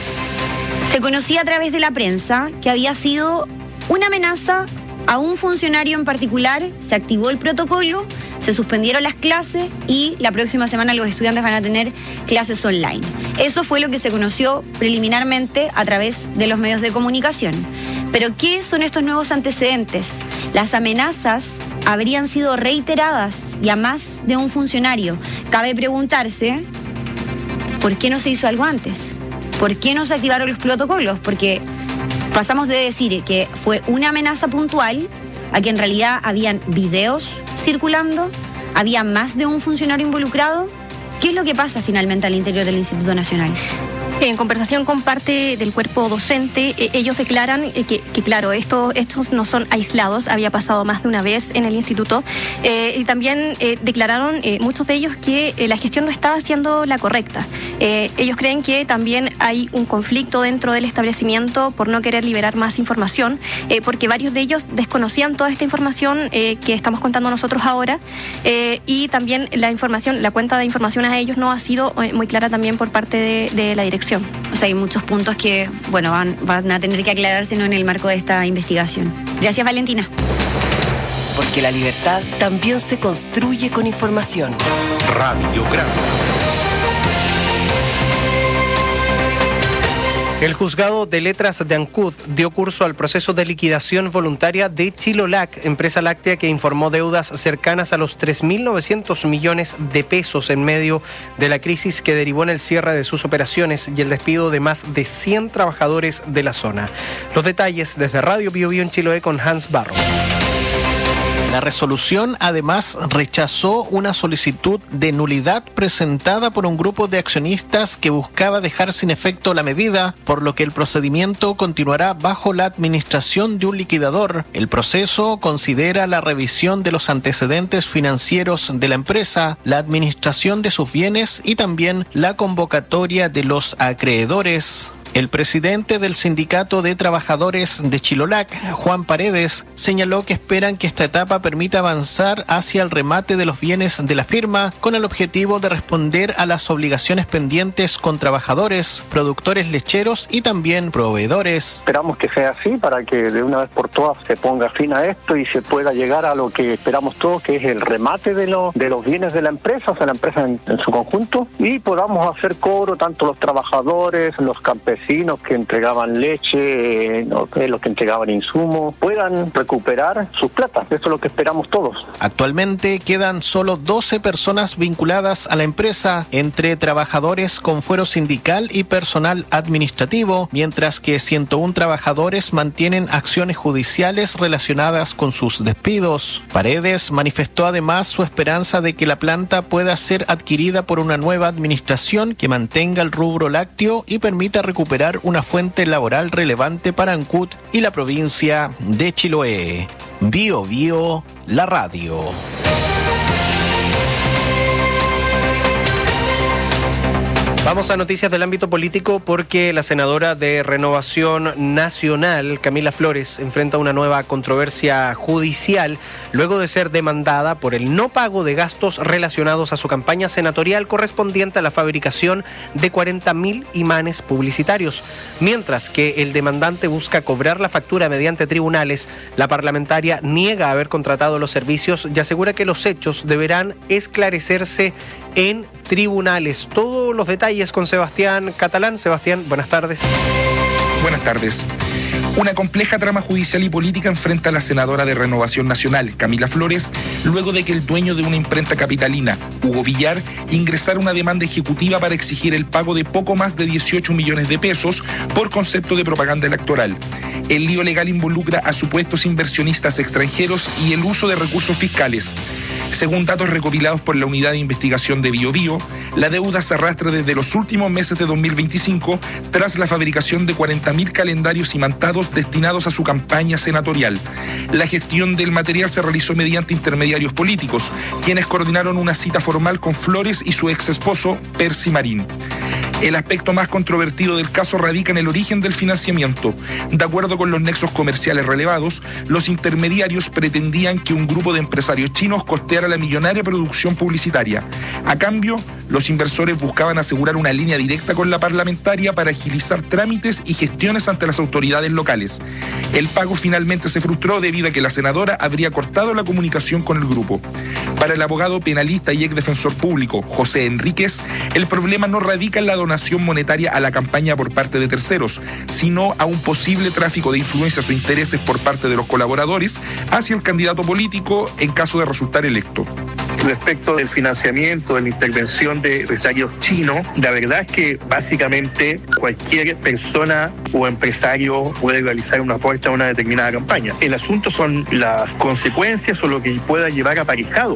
se conocía a través de la prensa que había sido una amenaza a un funcionario en particular, se activó el protocolo, se suspendieron las clases y la próxima semana los estudiantes van a tener clases online. Eso fue lo que se conoció preliminarmente a través de los medios de comunicación. Pero ¿qué son estos nuevos antecedentes? Las amenazas habrían sido reiteradas y a más de un funcionario. Cabe preguntarse, ¿por qué no se hizo algo antes? ¿Por qué no se activaron los protocolos? Porque pasamos de decir que fue una amenaza puntual a que en realidad habían videos circulando, había más de un funcionario involucrado. ¿Qué es lo que pasa finalmente al interior del Instituto Nacional? En conversación con parte del cuerpo docente, eh, ellos declaran que, que claro, esto, estos no son aislados, había pasado más de una vez en el instituto, eh, y también eh, declararon eh, muchos de ellos que eh, la gestión no estaba siendo la correcta. Eh, ellos creen que también hay un conflicto dentro del establecimiento por no querer liberar más información, eh, porque varios de ellos desconocían toda esta información eh, que estamos contando nosotros ahora, eh, y también la información, la cuenta de información a ellos no ha sido eh, muy clara también por parte de, de la dirección. O sea, hay muchos puntos que, bueno, van, van a tener que aclararse, ¿no?, en el marco de esta investigación. Gracias, Valentina. Porque la libertad también se construye con información. Radio Grama. El juzgado de letras de Ancud dio curso al proceso de liquidación voluntaria de Chilolac, empresa láctea que informó deudas cercanas a los tres mil novecientos millones de pesos en medio de la crisis que derivó en el cierre de sus operaciones y el despido de más de cien trabajadores de la zona. Los detalles desde Radio Bio Bio en Chiloé con Hans Barro. La resolución además rechazó una solicitud de nulidad presentada por un grupo de accionistas que buscaba dejar sin efecto la medida, por lo que el procedimiento continuará bajo la administración de un liquidador. El proceso considera la revisión de los antecedentes financieros de la empresa, la administración de sus bienes y también la convocatoria de los acreedores. El presidente del Sindicato de Trabajadores de Chilolac, Juan Paredes, señaló que esperan que esta etapa permita avanzar hacia el remate de los bienes de la firma con el objetivo de responder a las obligaciones pendientes con trabajadores, productores lecheros y también proveedores. Esperamos que sea así para que de una vez por todas se ponga fin a esto y se pueda llegar a lo que esperamos todos, que es el remate de, lo, de los bienes de la empresa, o sea, la empresa en, en su conjunto, y podamos hacer cobro tanto los trabajadores, los campesinos, que entregaban leche, los que entregaban insumos, puedan recuperar sus plata. Eso es lo que esperamos todos. Actualmente quedan solo doce personas vinculadas a la empresa, entre trabajadores con fuero sindical y personal administrativo, mientras que ciento uno trabajadores mantienen acciones judiciales relacionadas con sus despidos. Paredes manifestó además su esperanza de que la planta pueda ser adquirida por una nueva administración que mantenga el rubro lácteo y permita recuperar una fuente laboral relevante para Ancud y la provincia de Chiloé. Bio Bio, la radio. Vamos a noticias del ámbito político porque la senadora de Renovación Nacional, Camila Flores, enfrenta una nueva controversia judicial luego de ser demandada por el no pago de gastos relacionados a su campaña senatorial correspondiente a la fabricación de cuarenta mil imanes publicitarios. Mientras que el demandante busca cobrar la factura mediante tribunales, la parlamentaria niega haber contratado los servicios y asegura que los hechos deberán esclarecerse en tribunales. Todos los detalles con Sebastián Catalán. Sebastián, buenas tardes. Buenas tardes. Una compleja trama judicial y política enfrenta a la senadora de Renovación Nacional, Camila Flores, luego de que el dueño de una imprenta capitalina, Hugo Villar, ingresara una demanda ejecutiva para exigir el pago de poco más de dieciocho millones de pesos por concepto de propaganda electoral. El lío legal involucra a supuestos inversionistas extranjeros y el uso de recursos fiscales. Según datos recopilados por la Unidad de Investigación de Bio Bio, la deuda se arrastra desde los últimos meses de dos mil veinticinco tras la fabricación de cuarenta mil calendarios imantados destinados a su campaña senatorial. La gestión del material se realizó mediante intermediarios políticos, quienes coordinaron una cita formal con Flores y su ex esposo, Percy Marín. El aspecto más controvertido del caso radica en el origen del financiamiento. De acuerdo con los nexos comerciales relevados, los intermediarios pretendían que un grupo de empresarios chinos costeara la millonaria producción publicitaria. A cambio, los inversores buscaban asegurar una línea directa con la parlamentaria para agilizar trámites y gestiones ante las autoridades locales. El pago finalmente se frustró debido a que la senadora habría cortado la comunicación con el grupo. Para el abogado penalista y ex defensor público, José Enríquez, el problema no radica en la donación monetaria a la campaña por parte de terceros, sino a un posible tráfico de influencias o intereses por parte de los colaboradores hacia el candidato político en caso de resultar electo. Respecto del financiamiento, de la intervención de empresarios chinos, la verdad es que básicamente cualquier persona o empresario puede realizar un aporte a una determinada campaña. El asunto son las consecuencias o lo que pueda llevar aparejado.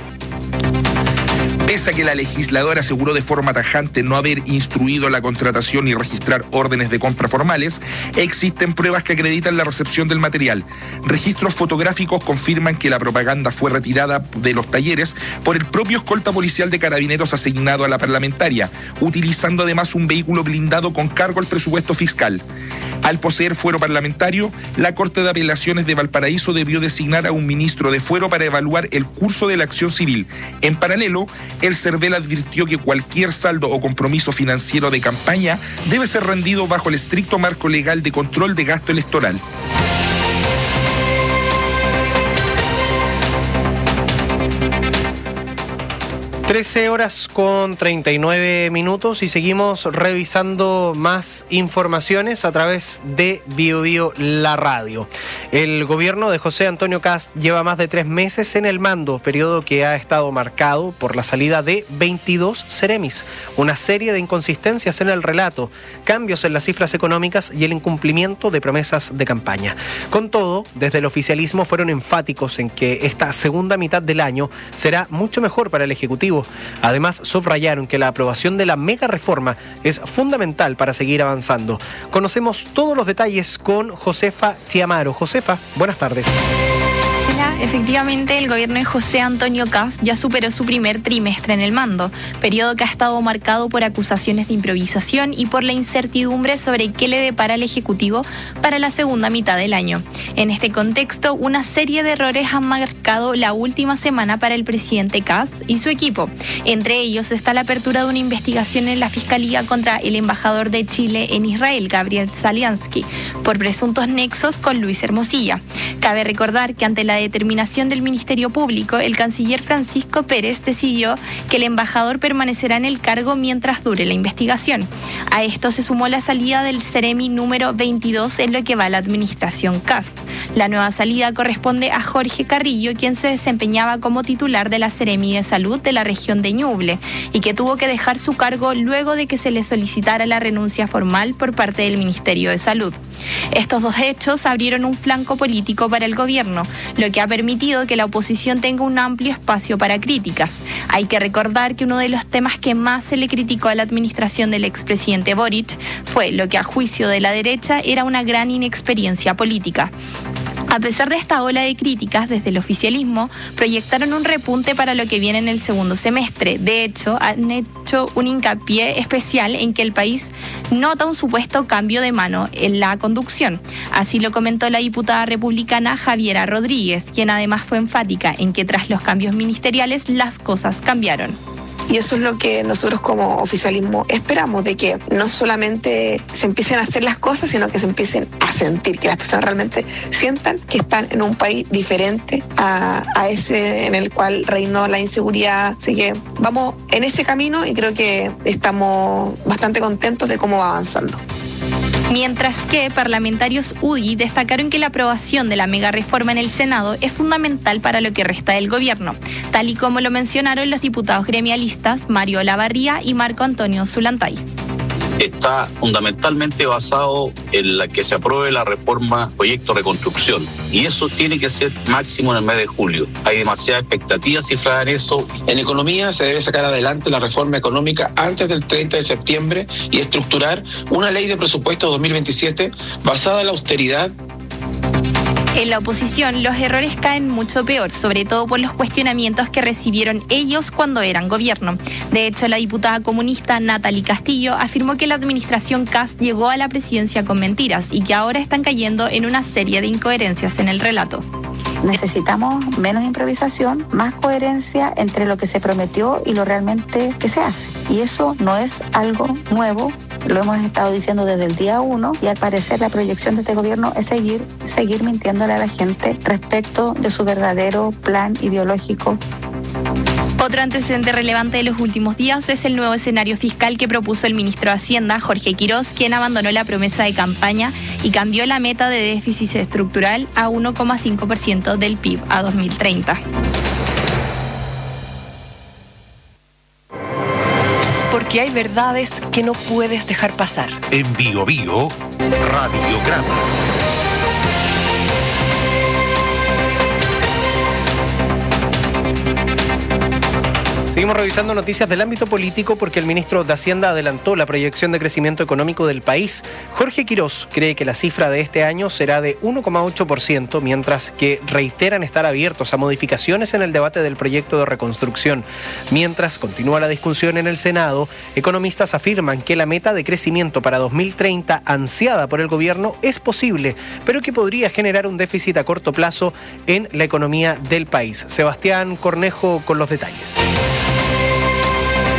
Pese a que la legisladora aseguró de forma tajante no haber instruido la contratación y registrar órdenes de compra formales, existen pruebas que acreditan la recepción del material. Registros fotográficos confirman que la propaganda fue retirada de los talleres por el propio escolta policial de Carabineros asignado a la parlamentaria, utilizando además un vehículo blindado con cargo al presupuesto fiscal. Al poseer fuero parlamentario, la Corte de Apelaciones de Valparaíso debió designar a un ministro de fuero para evaluar el curso de la acción civil. En paralelo, el CERVEL advirtió que cualquier saldo o compromiso financiero de campaña debe ser rendido bajo el estricto marco legal de control de gasto electoral. trece horas con treinta y nueve minutos y seguimos revisando más informaciones a través de Bio Bio La Radio. El gobierno de José Antonio Kast lleva más de tres meses en el mando, periodo que ha estado marcado por la salida de veintidós seremis, una serie de inconsistencias en el relato, cambios en las cifras económicas y el incumplimiento de promesas de campaña. Con todo, desde el oficialismo fueron enfáticos en que esta segunda mitad del año será mucho mejor para el Ejecutivo. Además, subrayaron que la aprobación de la mega reforma es fundamental para seguir avanzando. Conocemos todos los detalles con Josefa Chiamaro. Josefa, buenas tardes. Efectivamente, el gobierno de José Antonio Kast ya superó su primer trimestre en el mando, periodo que ha estado marcado por acusaciones de improvisación y por la incertidumbre sobre qué le depara al Ejecutivo para la segunda mitad del año. En este contexto, una serie de errores han marcado la última semana para el presidente Kast y su equipo. Entre ellos está la apertura de una investigación en la Fiscalía contra el embajador de Chile en Israel, Gabriel Zaliansky, por presuntos nexos con Luis Hermosilla. Cabe recordar que ante la determinación del Ministerio Público, el canciller Francisco Pérez decidió que el embajador permanecerá en el cargo mientras dure la investigación. A esto se sumó la salida del Seremi número veintidós en lo que va a la administración Kast. La nueva salida corresponde a Jorge Carrillo, quien se desempeñaba como titular de la Seremi de Salud de la región de Ñuble y que tuvo que dejar su cargo luego de que se le solicitara la renuncia formal por parte del Ministerio de Salud. Estos dos hechos abrieron un flanco político para el gobierno, lo que ha permitido que la oposición tenga un amplio espacio para críticas. Hay que recordar que uno de los temas que más se le criticó a la administración del expresidente Boric fue lo que a juicio de la derecha era una gran inexperiencia política. A pesar de esta ola de críticas, desde el oficialismo proyectaron un repunte para lo que viene en el segundo semestre. De hecho, han hecho un hincapié especial en que el país nota un supuesto cambio de mano en la conducción. Así lo comentó la diputada republicana Javiera Rodríguez, quien además fue enfática en que tras los cambios ministeriales las cosas cambiaron. Y eso es lo que nosotros como oficialismo esperamos, de que no solamente se empiecen a hacer las cosas, sino que se empiecen a sentir, que las personas realmente sientan que están en un país diferente a, a ese en el cual reinó la inseguridad. Así que vamos en ese camino y creo que estamos bastante contentos de cómo va avanzando. Mientras que parlamentarios U D I destacaron que la aprobación de la mega reforma en el Senado es fundamental para lo que resta del gobierno, tal y como lo mencionaron los diputados gremialistas Mario Olavarría y Marco Antonio Zulantay. Está fundamentalmente basado en la que se apruebe la reforma proyecto reconstrucción, y eso tiene que ser máximo en el mes de julio. Hay demasiada expectativa cifrada en eso. En economía se debe sacar adelante la reforma económica antes del treinta de septiembre y estructurar una ley de presupuesto dos mil veintisiete basada en la austeridad. En la oposición, los errores caen mucho peor, sobre todo por los cuestionamientos que recibieron ellos cuando eran gobierno. De hecho, la diputada comunista Natalie Castillo afirmó que la administración Kast llegó a la presidencia con mentiras y que ahora están cayendo en una serie de incoherencias en el relato. Necesitamos menos improvisación, más coherencia entre lo que se prometió y lo realmente que se hace. Y eso no es algo nuevo. Lo hemos estado diciendo desde el día uno y al parecer la proyección de este gobierno es seguir, seguir mintiéndole a la gente respecto de su verdadero plan ideológico. Otro antecedente relevante de los últimos días es el nuevo escenario fiscal que propuso el ministro de Hacienda, Jorge Quirós, quien abandonó la promesa de campaña y cambió la meta de déficit estructural a uno coma cinco por ciento del P I B a dos mil treinta. Porque hay verdades que no puedes dejar pasar. En Bio Bio, Radiograma. Seguimos revisando noticias del ámbito político porque el ministro de Hacienda adelantó la proyección de crecimiento económico del país. Jorge Quirós cree que la cifra de este año será de uno coma ocho por ciento, mientras que reiteran estar abiertos a modificaciones en el debate del proyecto de reconstrucción. Mientras continúa la discusión en el Senado, economistas afirman que la meta de crecimiento para dos mil treinta, ansiada por el gobierno, es posible, pero que podría generar un déficit a corto plazo en la economía del país. Sebastián Cornejo con los detalles.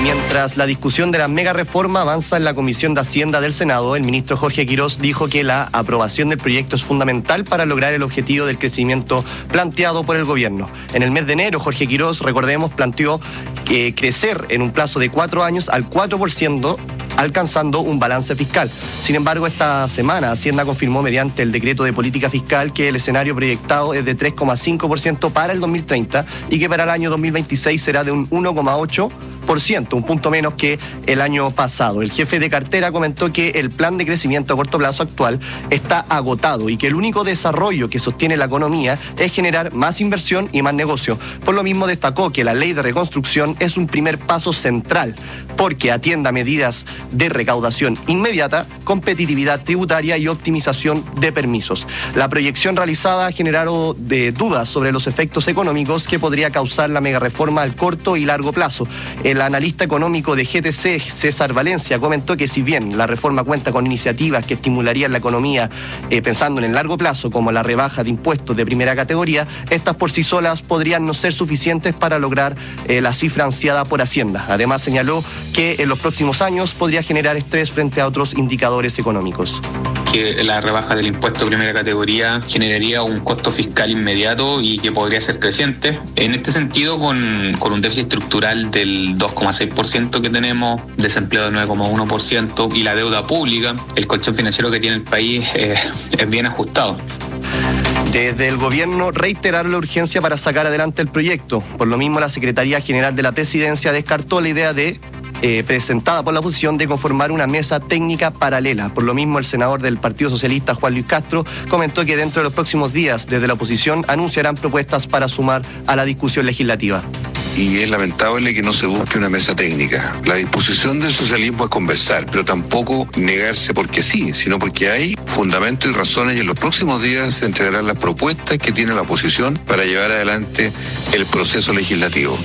Mientras la discusión de la mega reforma avanza en la Comisión de Hacienda del Senado, el ministro Jorge Quirós dijo que la aprobación del proyecto es fundamental para lograr el objetivo del crecimiento planteado por el gobierno. En el mes de enero, Jorge Quirós, recordemos, planteó que crecer en un plazo de cuatro años al cuatro por ciento, alcanzando un balance fiscal. Sin embargo, esta semana Hacienda confirmó mediante el decreto de política fiscal que el escenario proyectado es de tres coma cinco por ciento para el dos mil treinta y que para el año dos mil veintiséis será de un uno coma ocho por ciento, un punto menos que el año pasado. El jefe de cartera comentó que el plan de crecimiento a corto plazo actual está agotado y que el único desarrollo que sostiene la economía es generar más inversión y más negocio. Por lo mismo destacó que la ley de reconstrucción es un primer paso central porque atienda medidas de recaudación inmediata, competitividad tributaria y optimización de permisos. La proyección realizada ha generado de dudas sobre los efectos económicos que podría causar la megareforma al corto y largo plazo. El analista económico de G T C, César Valencia, comentó que si bien la reforma cuenta con iniciativas que estimularían la economía eh, pensando en el largo plazo, como la rebaja de impuestos de primera categoría, estas por sí solas podrían no ser suficientes para lograr eh, la cifra ansiada por Hacienda. Además, señaló que en los próximos años podría generar estrés frente a otros indicadores económicos. Que la rebaja del impuesto de primera categoría generaría un costo fiscal inmediato y que podría ser creciente. En este sentido, con, con un déficit estructural del dos coma seis por ciento que tenemos, desempleo del nueve coma uno por ciento y la deuda pública, el colchón financiero que tiene el país eh, es bien ajustado. Desde el gobierno reiterar la urgencia para sacar adelante el proyecto. Por lo mismo, la Secretaría General de la Presidencia descartó la idea de Eh, presentada por la oposición de conformar una mesa técnica paralela. Por lo mismo, el senador del Partido Socialista, Juan Luis Castro, comentó que dentro de los próximos días, desde la oposición, anunciarán propuestas para sumar a la discusión legislativa. Y es lamentable que no se busque una mesa técnica. La disposición del socialismo es conversar, pero tampoco negarse porque sí, sino porque hay fundamentos y razones y en los próximos días se entregarán las propuestas que tiene la oposición para llevar adelante el proceso legislativo.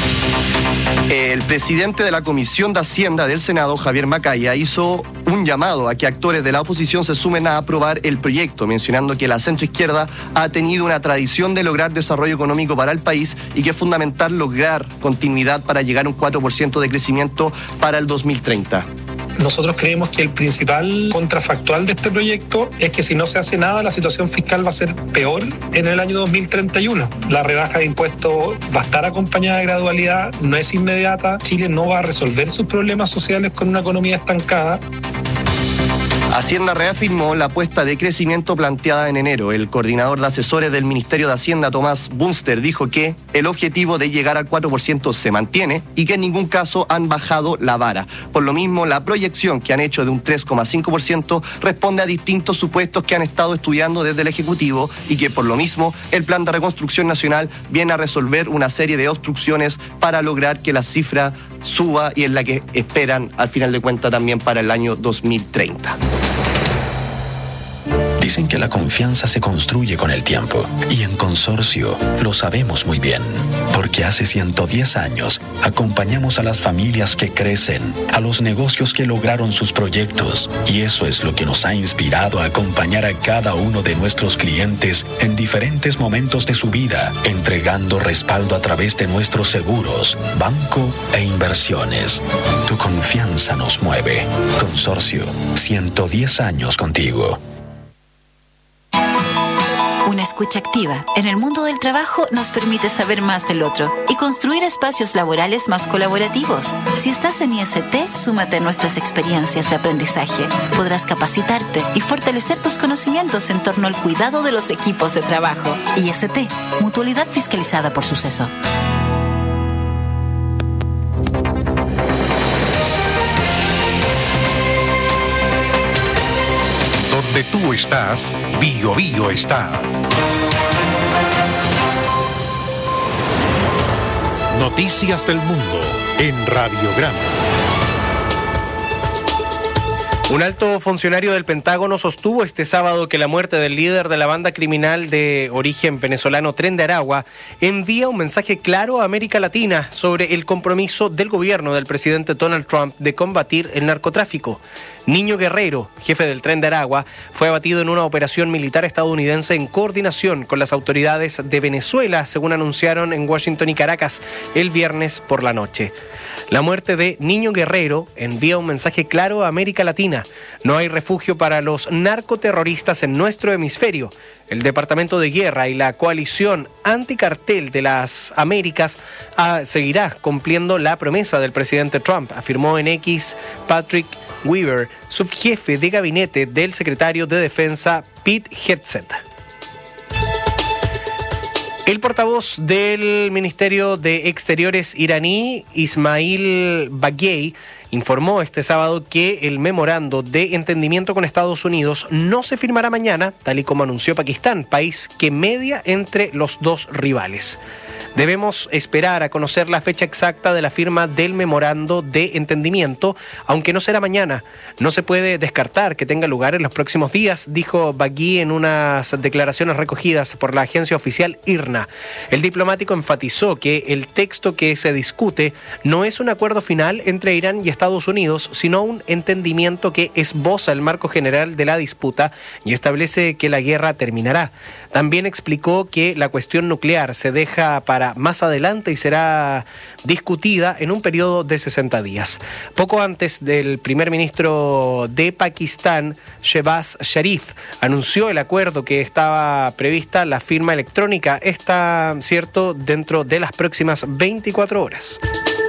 El presidente de la Comisión de Hacienda del Senado, Javier Macaya, hizo un llamado a que actores de la oposición se sumen a aprobar el proyecto, mencionando que la centroizquierda ha tenido una tradición de lograr desarrollo económico para el país y que es fundamental lograr continuidad para llegar a un cuatro por ciento de crecimiento para el dos mil treinta. Nosotros creemos que el principal contrafactual de este proyecto es que si no se hace nada, la situación fiscal va a ser peor en el año dos mil treinta y uno. La rebaja de impuestos va a estar acompañada de gradualidad, no es inmediata. Chile no va a resolver sus problemas sociales con una economía estancada. Hacienda reafirmó la apuesta de crecimiento planteada en enero. El coordinador de asesores del Ministerio de Hacienda, Tomás Bunster, dijo que el objetivo de llegar al cuatro por ciento se mantiene y que en ningún caso han bajado la vara. Por lo mismo, la proyección que han hecho de un tres coma cinco por ciento responde a distintos supuestos que han estado estudiando desde el Ejecutivo y que por lo mismo el Plan de Reconstrucción Nacional viene a resolver una serie de obstrucciones para lograr que la cifra suba y es la que esperan al final de cuentas también para el año dos mil treinta. Dicen que la confianza se construye con el tiempo y en Consorcio lo sabemos muy bien, porque hace ciento diez años acompañamos a las familias que crecen, a los negocios que lograron sus proyectos y eso es lo que nos ha inspirado a acompañar a cada uno de nuestros clientes en diferentes momentos de su vida, entregando respaldo a través de nuestros seguros, banco e inversiones. Tu confianza nos mueve. Consorcio, ciento diez años contigo. Una escucha activa en el mundo del trabajo nos permite saber más del otro y construir espacios laborales más colaborativos. Si estás en I S T, súmate a nuestras experiencias de aprendizaje. Podrás capacitarte y fortalecer tus conocimientos en torno al cuidado de los equipos de trabajo. I S T, mutualidad fiscalizada por Suceso. Donde tú estás, Bio Bio está. Noticias del mundo en Radiograma. Un alto funcionario del Pentágono sostuvo este sábado que la muerte del líder de la banda criminal de origen venezolano Tren de Aragua envía un mensaje claro a América Latina sobre el compromiso del gobierno del presidente Donald Trump de combatir el narcotráfico. Niño Guerrero, jefe del Tren de Aragua, fue abatido en una operación militar estadounidense en coordinación con las autoridades de Venezuela, según anunciaron en Washington y Caracas el viernes por la noche. La muerte de Niño Guerrero envía un mensaje claro a América Latina. No hay refugio para los narcoterroristas en nuestro hemisferio. El Departamento de Guerra y la coalición anticartel de las Américas ah, seguirá cumpliendo la promesa del presidente Trump, afirmó en X Patrick Weaver, subjefe de gabinete del secretario de Defensa Pete Hegseth. El portavoz del Ministerio de Exteriores iraní, Ismail Baghei, informó este sábado que el memorando de entendimiento con Estados Unidos no se firmará mañana, tal y como anunció Pakistán, país que media entre los dos rivales. Debemos esperar a conocer la fecha exacta de la firma del memorando de entendimiento, aunque no será mañana. No se puede descartar que tenga lugar en los próximos días, dijo Baghei en unas declaraciones recogidas por la agencia oficial I R N A. El diplomático enfatizó que el texto que se discute no es un acuerdo final entre Irán y Estados Unidos, sino un entendimiento que esboza el marco general de la disputa y establece que la guerra terminará. También explicó que la cuestión nuclear se deja para más adelante y será discutida en un periodo de sesenta días. Poco antes del primer ministro de Pakistán, Shehbaz Sharif, anunció el acuerdo que estaba prevista la firma electrónica, está cierto, dentro de las próximas veinticuatro horas.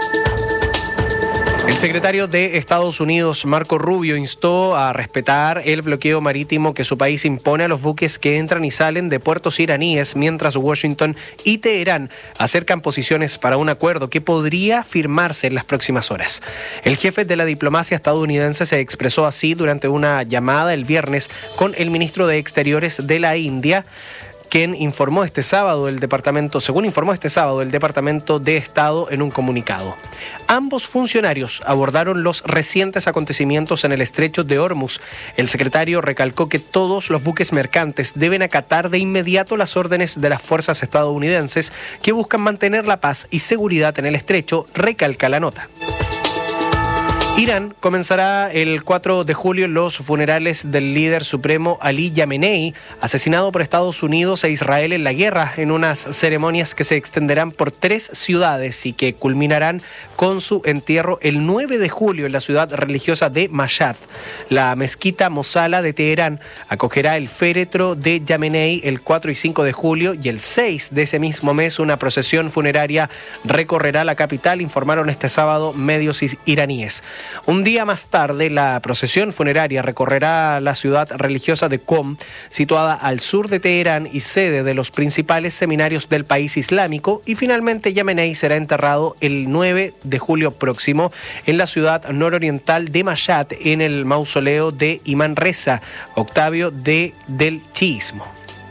El secretario de Estados Unidos, Marco Rubio, instó a respetar el bloqueo marítimo que su país impone a los buques que entran y salen de puertos iraníes, mientras Washington y Teherán acercan posiciones para un acuerdo que podría firmarse en las próximas horas. El jefe de la diplomacia estadounidense se expresó así durante una llamada el viernes con el ministro de Exteriores de la India, quien informó este sábado el departamento, según informó este sábado el Departamento de Estado en un comunicado. Ambos funcionarios abordaron los recientes acontecimientos en el estrecho de Hormuz. El secretario recalcó que todos los buques mercantes deben acatar de inmediato las órdenes de las fuerzas estadounidenses que buscan mantener la paz y seguridad en el estrecho, recalca la nota. Irán comenzará el cuatro de julio los funerales del líder supremo Ali Khamenei, asesinado por Estados Unidos e Israel en la guerra, en unas ceremonias que se extenderán por tres ciudades y que culminarán con su entierro el nueve de julio en la ciudad religiosa de Mashhad. La mezquita Mosala de Teherán acogerá el féretro de Khamenei el cuatro y cinco de julio y el seis de ese mismo mes una procesión funeraria recorrerá la capital, informaron este sábado medios iraníes. Un día más tarde, la procesión funeraria recorrerá la ciudad religiosa de Qom, situada al sur de Teherán y sede de los principales seminarios del país islámico, y finalmente Khamenei será enterrado el nueve de julio próximo en la ciudad nororiental de Mashhad, en el mausoleo de Imán Reza, Octavio de, del chiismo.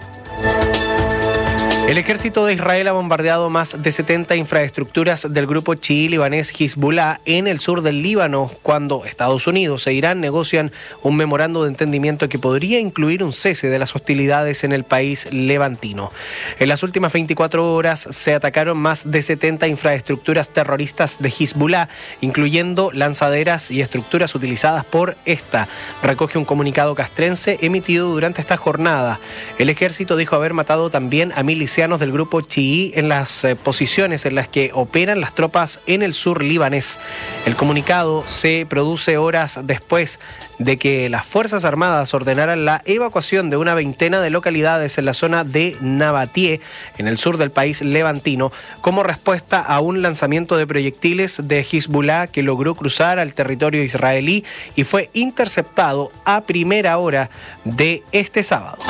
El ejército de Israel ha bombardeado más de setenta infraestructuras del grupo chií libanés Hezbollah en el sur del Líbano, cuando Estados Unidos e Irán negocian un memorando de entendimiento que podría incluir un cese de las hostilidades en el país levantino. En las últimas veinticuatro horas se atacaron más de setenta infraestructuras terroristas de Hezbollah, incluyendo lanzaderas y estructuras utilizadas por esta, recoge un comunicado castrense emitido durante esta jornada. El ejército dijo haber matado también a milicianos del grupo chií en las eh, posiciones en las que operan las tropas en el sur libanés. El comunicado se produce horas después de que las Fuerzas Armadas ordenaran la evacuación de una veintena de localidades en la zona de Nabatie, en el sur del país levantino, como respuesta a un lanzamiento de proyectiles de Hezbollah que logró cruzar al territorio israelí y fue interceptado a primera hora de este sábado.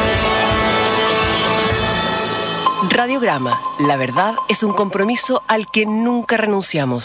Radiograma. La verdad es un compromiso al que nunca renunciamos.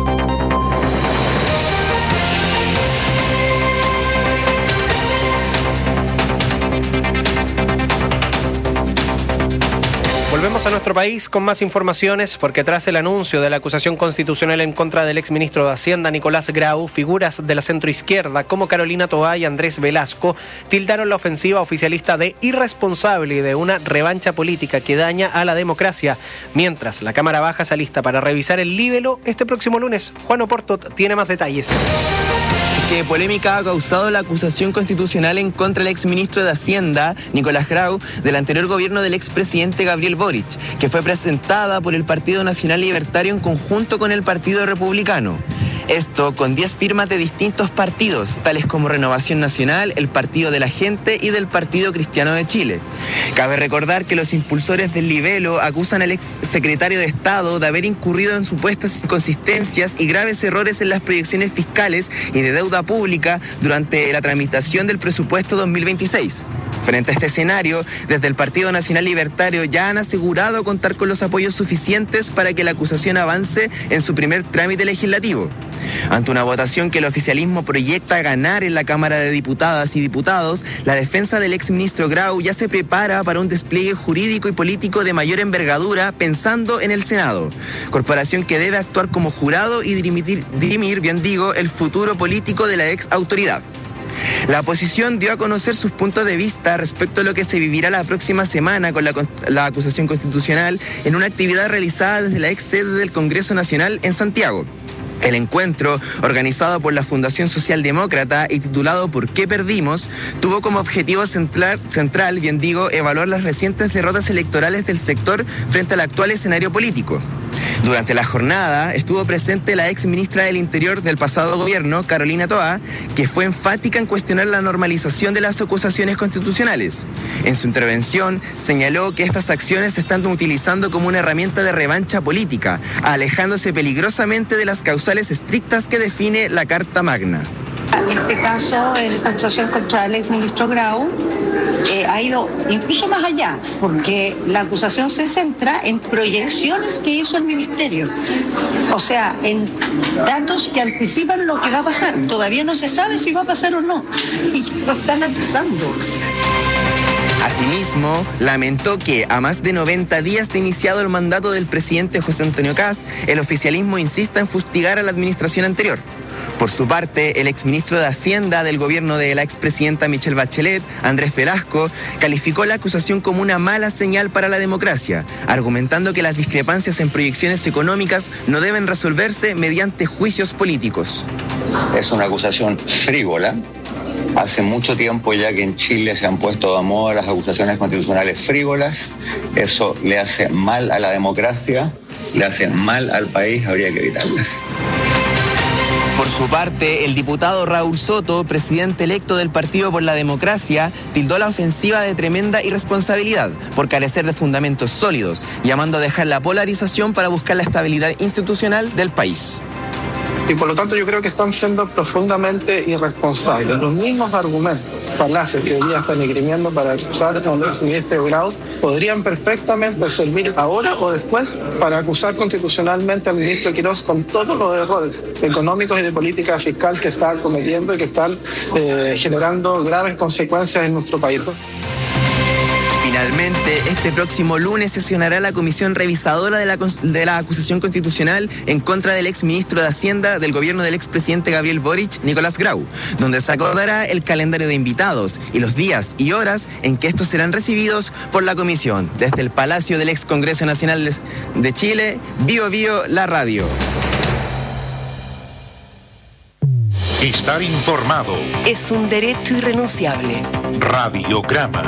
Volvemos a nuestro país con más informaciones, porque tras el anuncio de la acusación constitucional en contra del exministro de Hacienda Nicolás Grau, figuras de la centroizquierda como Carolina Toá y Andrés Velasco tildaron la ofensiva oficialista de irresponsable y de una revancha política que daña a la democracia, mientras la Cámara Baja se alista para revisar el libelo este próximo lunes. Juan Oporto tiene más detalles. que polémica ha causado la acusación constitucional en contra del exministro de Hacienda, Nicolás Grau, del anterior gobierno del expresidente Gabriel Boric, que fue presentada por el Partido Nacional Libertario en conjunto con el Partido Republicano. Esto con diez firmas de distintos partidos, tales como Renovación Nacional, el Partido de la Gente y del Partido Cristiano de Chile. Cabe recordar que los impulsores del libelo acusan al ex secretario de Estado de haber incurrido en supuestas inconsistencias y graves errores en las proyecciones fiscales y de deuda pública durante la tramitación del presupuesto dos mil veintiséis. Frente a este escenario, desde el Partido Nacional Libertario ya han asegurado contar con los apoyos suficientes para que la acusación avance en su primer trámite legislativo. Ante una votación que el oficialismo proyecta ganar en la Cámara de Diputadas y Diputados, la defensa del exministro Grau ya se prepara para un despliegue jurídico y político de mayor envergadura pensando en el Senado, corporación que debe actuar como jurado y dirimir, dirimir, bien digo, el futuro político de la ex autoridad. La oposición dio a conocer sus puntos de vista respecto a lo que se vivirá la próxima semana con la, la acusación constitucional en una actividad realizada desde la ex sede del Congreso Nacional en Santiago. El encuentro, organizado por la Fundación Socialdemócrata y titulado ¿Por qué perdimos?, tuvo como objetivo central, central, bien digo, evaluar las recientes derrotas electorales del sector frente al actual escenario político. Durante la jornada estuvo presente la ex ministra del Interior del pasado gobierno, Carolina Toá, que fue enfática en cuestionar la normalización de las acusaciones constitucionales. En su intervención señaló que estas acciones se están utilizando como una herramienta de revancha política, alejándose peligrosamente de las causales estrictas que define la Carta Magna. En este caso, la acusación contra el exministro Grau eh, ha ido incluso más allá, porque la acusación se centra en proyecciones que hizo el ministerio, o sea, en datos que anticipan lo que va a pasar. Todavía no se sabe si va a pasar o no, y lo están acusando. Asimismo, lamentó que, a más de noventa días de iniciado el mandato del presidente José Antonio Kast, el oficialismo insista en fustigar a la administración anterior. Por su parte, el exministro de Hacienda del gobierno de la expresidenta Michelle Bachelet, Andrés Velasco, calificó la acusación como una mala señal para la democracia, argumentando que las discrepancias en proyecciones económicas no deben resolverse mediante juicios políticos. Es una acusación frívola. Hace mucho tiempo ya que en Chile se han puesto de moda las acusaciones constitucionales frívolas. Eso le hace mal a la democracia, le hace mal al país, habría que evitarlas. Por su parte, el diputado Raúl Soto, presidente electo del Partido por la Democracia, tildó la ofensiva de tremenda irresponsabilidad por carecer de fundamentos sólidos, llamando a dejar la polarización para buscar la estabilidad institucional del país. Y por lo tanto yo creo que están siendo profundamente irresponsables. Los mismos argumentos, falaces que hoy día están esgrimiendo para acusar a un exministro Grau podrían perfectamente servir ahora o después para acusar constitucionalmente al ministro Quirós con todos los errores económicos y de política fiscal que está cometiendo y que están eh, generando graves consecuencias en nuestro país. Finalmente, este próximo lunes sesionará la comisión revisadora de la, de la acusación constitucional en contra del exministro de Hacienda del gobierno del expresidente Gabriel Boric, Nicolás Grau, donde se acordará el calendario de invitados y los días y horas en que estos serán recibidos por la comisión. Desde el Palacio del Ex Congreso Nacional de Chile, Bio Bio, la radio. Estar informado es un derecho irrenunciable. Radiograma.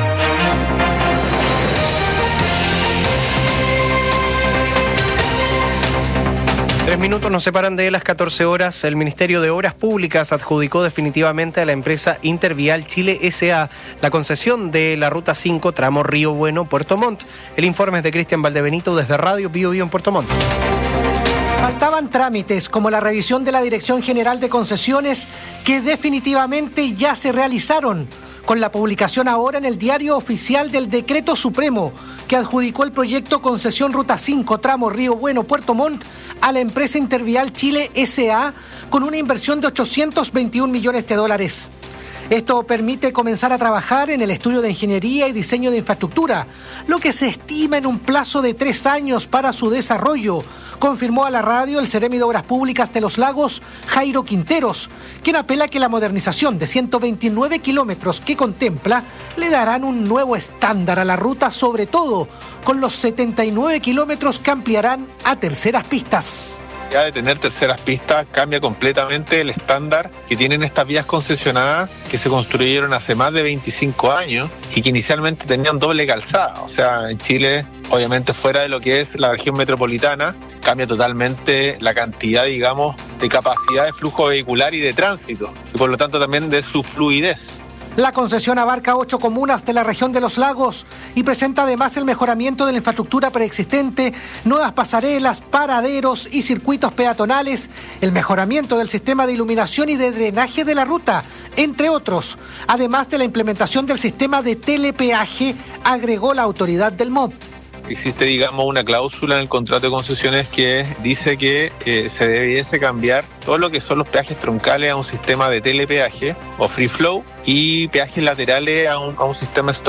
Tres minutos nos separan de las catorce horas. El Ministerio de Obras Públicas adjudicó definitivamente a la empresa Intervial Chile S A la concesión de la Ruta cinco, tramo Río Bueno, Puerto Montt. El informe es de Cristian Valdebenito desde Radio Bio Bio en Puerto Montt. Faltaban trámites como la revisión de la Dirección General de Concesiones que definitivamente ya se realizaron, con la publicación ahora en el Diario Oficial del Decreto Supremo que adjudicó el proyecto Concesión Ruta cinco, tramo Río Bueno, Puerto Montt a la empresa Intervial Chile S A con una inversión de ochocientos veintiún millones de dólares. Esto permite comenzar a trabajar en el estudio de ingeniería y diseño de infraestructura, lo que se estima en un plazo de tres años para su desarrollo, confirmó a la radio el Seremi de Obras Públicas de Los Lagos, Jairo Quinteros, quien apela que la modernización de ciento veintinueve kilómetros que contempla le darán un nuevo estándar a la ruta, sobre todo con los setenta y nueve kilómetros que ampliarán a terceras pistas. Ya de tener terceras pistas cambia completamente el estándar que tienen estas vías concesionadas que se construyeron hace más de veinticinco años y que inicialmente tenían doble calzada. O sea, en Chile, obviamente fuera de lo que es la región metropolitana, cambia totalmente la cantidad, digamos, de capacidad de flujo vehicular y de tránsito, y por lo tanto también de su fluidez. La concesión abarca ocho comunas de la región de los lagos y presenta además el mejoramiento de la infraestructura preexistente, nuevas pasarelas, paraderos y circuitos peatonales, el mejoramiento del sistema de iluminación y de drenaje de la ruta, entre otros, además de la implementación del sistema de telepeaje, agregó la autoridad del M O P. Existe, digamos, una cláusula en el contrato de concesiones que dice que eh, se debiese cambiar todo lo que son los peajes troncales a un sistema de telepeaje o free flow y peajes laterales a un, a un sistema stop